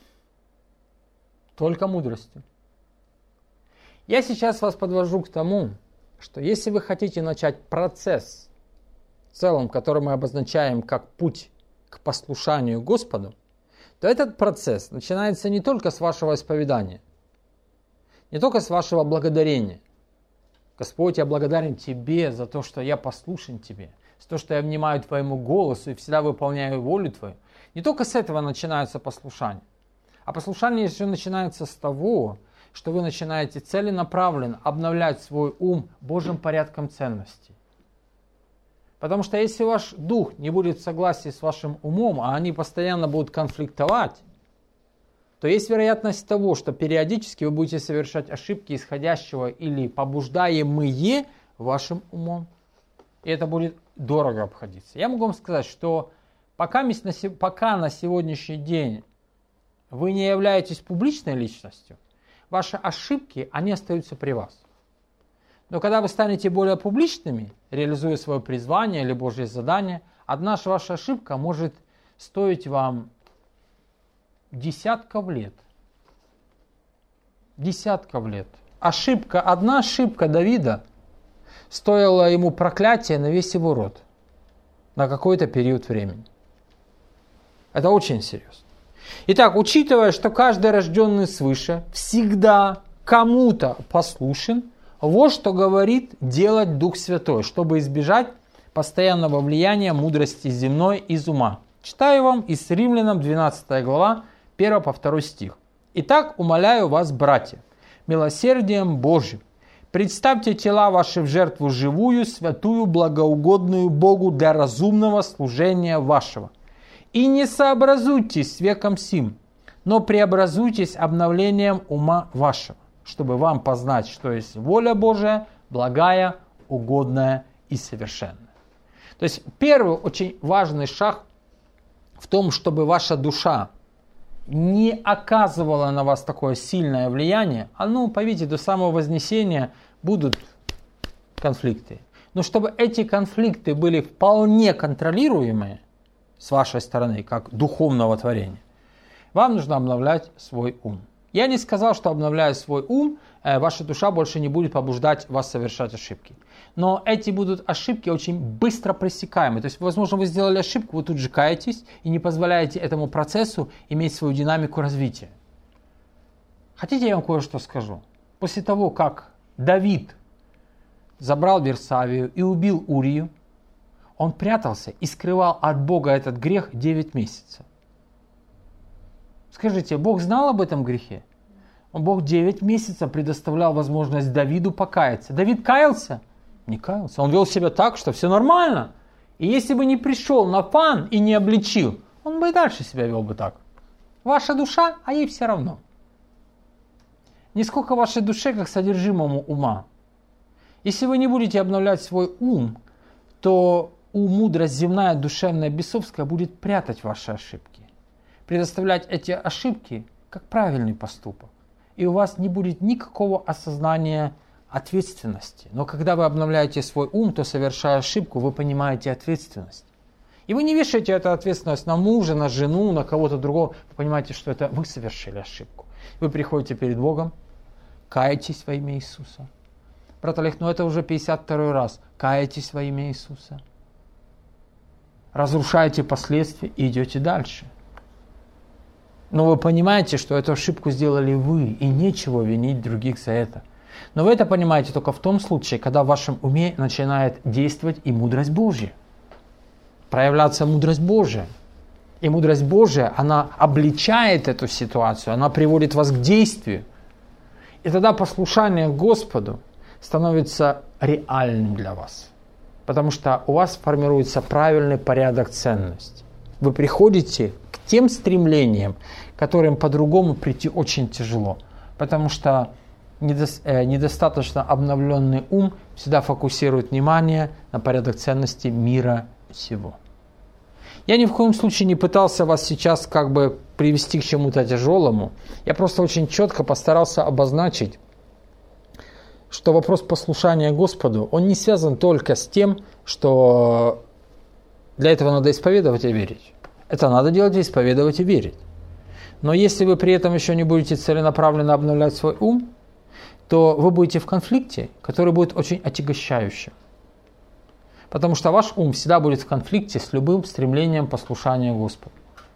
Только мудростью. Я сейчас вас подвожу к тому, что если вы хотите начать процесс, в целом, который мы обозначаем как путь к послушанию Господу, то этот процесс начинается не только с вашего исповедания, не только с вашего благодарения. Господь, я благодарен Тебе за то, что я послушен Тебе, за то, что я внимаю Твоему голосу и всегда выполняю волю Твою. Не только с этого начинается послушание, а послушание еще начинается с того, что вы начинаете целенаправленно обновлять свой ум Божьим порядком ценностей. Потому что если ваш дух не будет в согласии с вашим умом, а они постоянно будут конфликтовать, то есть вероятность того, что периодически вы будете совершать ошибки исходящего или побуждаемые вашим умом. И это будет дорого обходиться. Я могу вам сказать, что пока, пока на сегодняшний день вы не являетесь публичной личностью, ваши ошибки, они остаются при вас. Но когда вы станете более публичными, реализуя свое призвание или Божье задание, одна ваша ошибка может стоить вам десятков лет. Десятков лет. Ошибка, одна ошибка Давида стоила ему проклятия на весь его род. На какой-то период времени. Это очень серьезно. Итак, учитывая, что каждый рожденный свыше всегда кому-то послушен, вот что говорит делать Дух Святой, чтобы избежать постоянного влияния мудрости земной из ума. Читаю вам из Римлянам двенадцатая глава, первый по второй стих. «Итак, умоляю вас, братья, милосердием Божьим, представьте тела ваши в жертву живую, святую, благоугодную Богу для разумного служения вашего. И не сообразуйтесь с веком сим, но преобразуйтесь обновлением ума вашего, чтобы вам познать, что есть воля Божия, благая, угодная и совершенная». То есть первый очень важный шаг в том, чтобы ваша душа не оказывала на вас такое сильное влияние, а ну, поверьте, до самого вознесения будут конфликты. Но чтобы эти конфликты были вполне контролируемые с вашей стороны, как духовного творения, вам нужно обновлять свой ум. Я не сказал, что обновляя свой ум, ваша душа больше не будет побуждать вас совершать ошибки. Но эти будут ошибки очень быстро пресекаемые. То есть, возможно, вы сделали ошибку, вы тут же каетесь и не позволяете этому процессу иметь свою динамику развития. Хотите, я вам кое-что скажу? После того, как Давид забрал Версавию и убил Урию, он прятался и скрывал от Бога этот грех девять месяцев. Скажите, Бог знал об этом грехе? Бог девять месяцев предоставлял возможность Давиду покаяться. Давид каялся? не каялся. Он вел себя так, что все нормально. И если бы не пришел на фан и не обличил, он бы и дальше себя вел бы так. Ваша душа, а ей все равно. Не сколько вашей душе, как содержимому ума. Если вы не будете обновлять свой ум, то у мудрость земная, душевная, бесовская будет прятать ваши ошибки. Предоставлять эти ошибки как правильный поступок. И у вас не будет никакого осознания ответственности. Но когда вы обновляете свой ум, то, совершая ошибку, вы понимаете ответственность. И вы не вешаете эту ответственность на мужа, на жену, на кого-то другого. Вы понимаете, что это вы совершили ошибку. Вы приходите перед Богом, каетесь во имя Иисуса. Брат Олег, ну это уже пятьдесят второй раз. Каетесь во имя Иисуса. Разрушаете последствия и идете дальше. Но вы понимаете, что эту ошибку сделали вы, и нечего винить других за это. Но вы это понимаете только в том случае, когда в вашем уме начинает действовать и мудрость Божья. Проявляться мудрость Божья. И мудрость Божья, она обличает эту ситуацию, она приводит вас к действию. И тогда послушание Господу становится реальным для вас. Потому что у вас формируется правильный порядок ценностей. Вы приходите к тем стремлениям, к которым по-другому прийти очень тяжело. Потому что недостаточно обновленный ум всегда фокусирует внимание на порядок ценностей мира сего. Я ни в коем случае не пытался вас сейчас как бы привести к чему-то тяжелому. Я просто очень четко постарался обозначить, что вопрос послушания Господу, он не связан только с тем, что для этого надо исповедовать и верить. Это надо делать, исповедовать и верить. Но если вы при этом еще не будете целенаправленно обновлять свой ум, то вы будете в конфликте, который будет очень отягощающим. Потому что ваш ум всегда будет в конфликте с любым стремлением послушания Господу.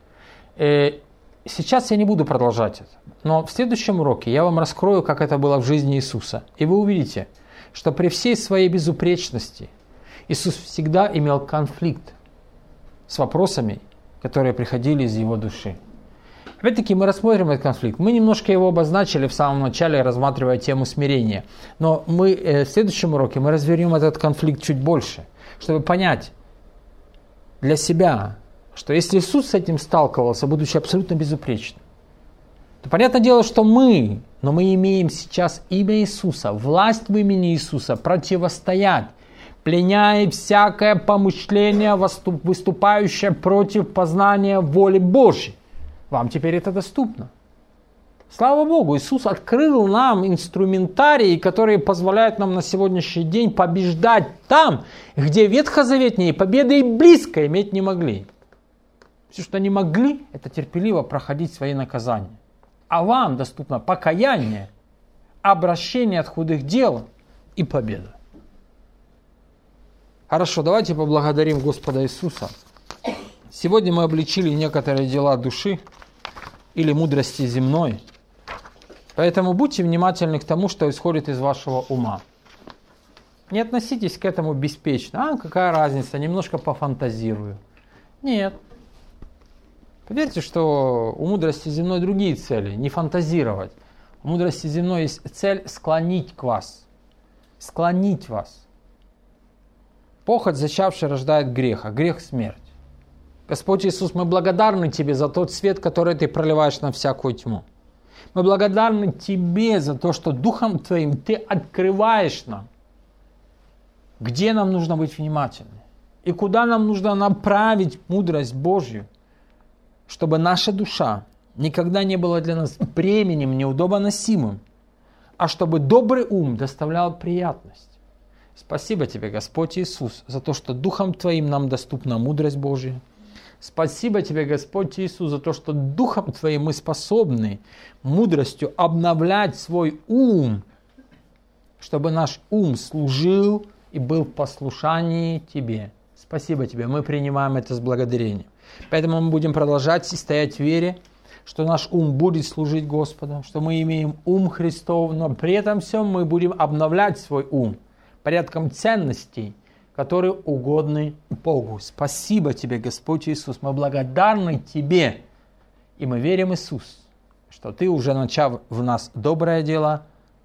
И сейчас я не буду продолжать это, но в следующем уроке я вам раскрою, как это было в жизни Иисуса. И вы увидите, что при всей своей безупречности Иисус всегда имел конфликт с вопросами, которые приходили из его души. Опять-таки мы рассмотрим этот конфликт. Мы немножко его обозначили в самом начале, рассматривая тему смирения. Но мы, э, в следующем уроке мы развернем этот конфликт чуть больше, чтобы понять для себя, что если Иисус с этим сталкивался, будучи абсолютно безупречным, то понятное дело, что мы, но мы имеем сейчас имя Иисуса, власть в имени Иисуса противостоять, пленяя всякое помышление, выступающее против познания воли Божьей. Вам теперь это доступно. Слава Богу, Иисус открыл нам инструментарии, которые позволяют нам на сегодняшний день побеждать там, где ветхозаветные победы и близко иметь не могли. Все, что не могли, это терпеливо проходить свои наказания. А вам доступно покаяние, обращение от худых дел и победа. Хорошо, давайте поблагодарим Господа Иисуса. Сегодня мы обличили некоторые дела души или мудрости земной. Поэтому будьте внимательны к тому, что исходит из вашего ума. Не относитесь к этому беспечно. А, какая разница, немножко пофантазирую. Нет. Поверьте, что у мудрости земной другие цели, не фантазировать. У мудрости земной есть цель склонить к вас. Склонить вас. Похоть, зачавшая, рождает грех, а грех – смерть. Господь Иисус, мы благодарны Тебе за тот свет, который Ты проливаешь на всякую тьму. Мы благодарны Тебе за то, что Духом Твоим Ты открываешь нам, где нам нужно быть внимательны и куда нам нужно направить мудрость Божью, чтобы наша душа никогда не была для нас бременем неудобоносимым, а чтобы добрый ум доставлял приятность. Спасибо Тебе, Господь Иисус, за то, что Духом Твоим нам доступна мудрость Божья. Спасибо Тебе, Господь Иисус, за то, что Духом Твоим мы способны мудростью обновлять свой ум, чтобы наш ум служил и был в послушании Тебе. Спасибо Тебе, мы принимаем это с благодарением. Поэтому мы будем продолжать и стоять в вере, что наш ум будет служить Господу, что мы имеем ум Христов, но при этом всем мы будем обновлять свой ум порядком ценностей, которые угодны Богу. Спасибо Тебе, Господь Иисус. Мы благодарны Тебе. И мы верим, Иисус, что Ты, уже начав в нас доброе дело,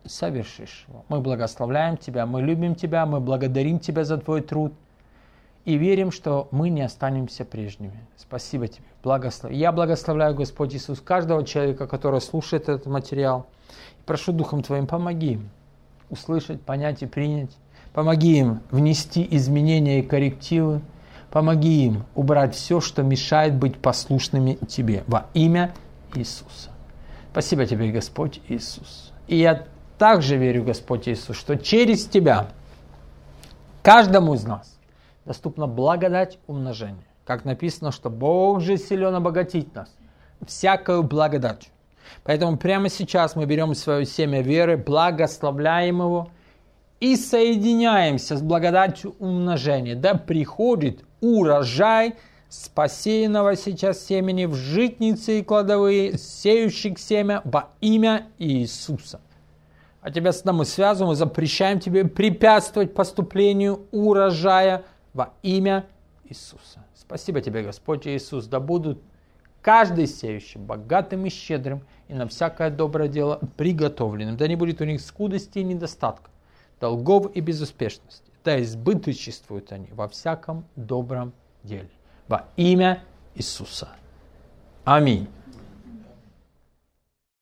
совершишь его. Мы благословляем Тебя, мы любим Тебя, мы благодарим Тебя за Твой труд и верим, что мы не останемся прежними. Спасибо Тебе. Благослови. Я благословляю, Господь Иисус, каждого человека, который слушает этот материал. Прошу Духом Твоим, помоги им услышать, понять и принять. Помоги им внести изменения и коррективы. Помоги им убрать все, что мешает быть послушными Тебе. Во имя Иисуса. Спасибо Тебе, Господь Иисус. И я также верю, Господь Иисус, что через Тебя каждому из нас доступна благодать умножения. Как написано, что Бог же силен обогатить нас всякою благодатью. Поэтому прямо сейчас мы берем свое семя веры, благословляем его и соединяемся с благодатью умножения. Да приходит урожай спасенного сейчас семени в житницы и кладовые, сеющих семя во имя Иисуса. А тебя с нами связываем, мы запрещаем тебе препятствовать поступлению урожая во имя Иисуса. Спасибо тебе, Господь Иисус, да будут каждый сеющий богатым и щедрым и на всякое доброе дело приготовленным. Да не будет у них скудости и недостатка, долгов и безуспешности. Да избыточествуют они во всяком добром деле. Во имя Иисуса. Аминь.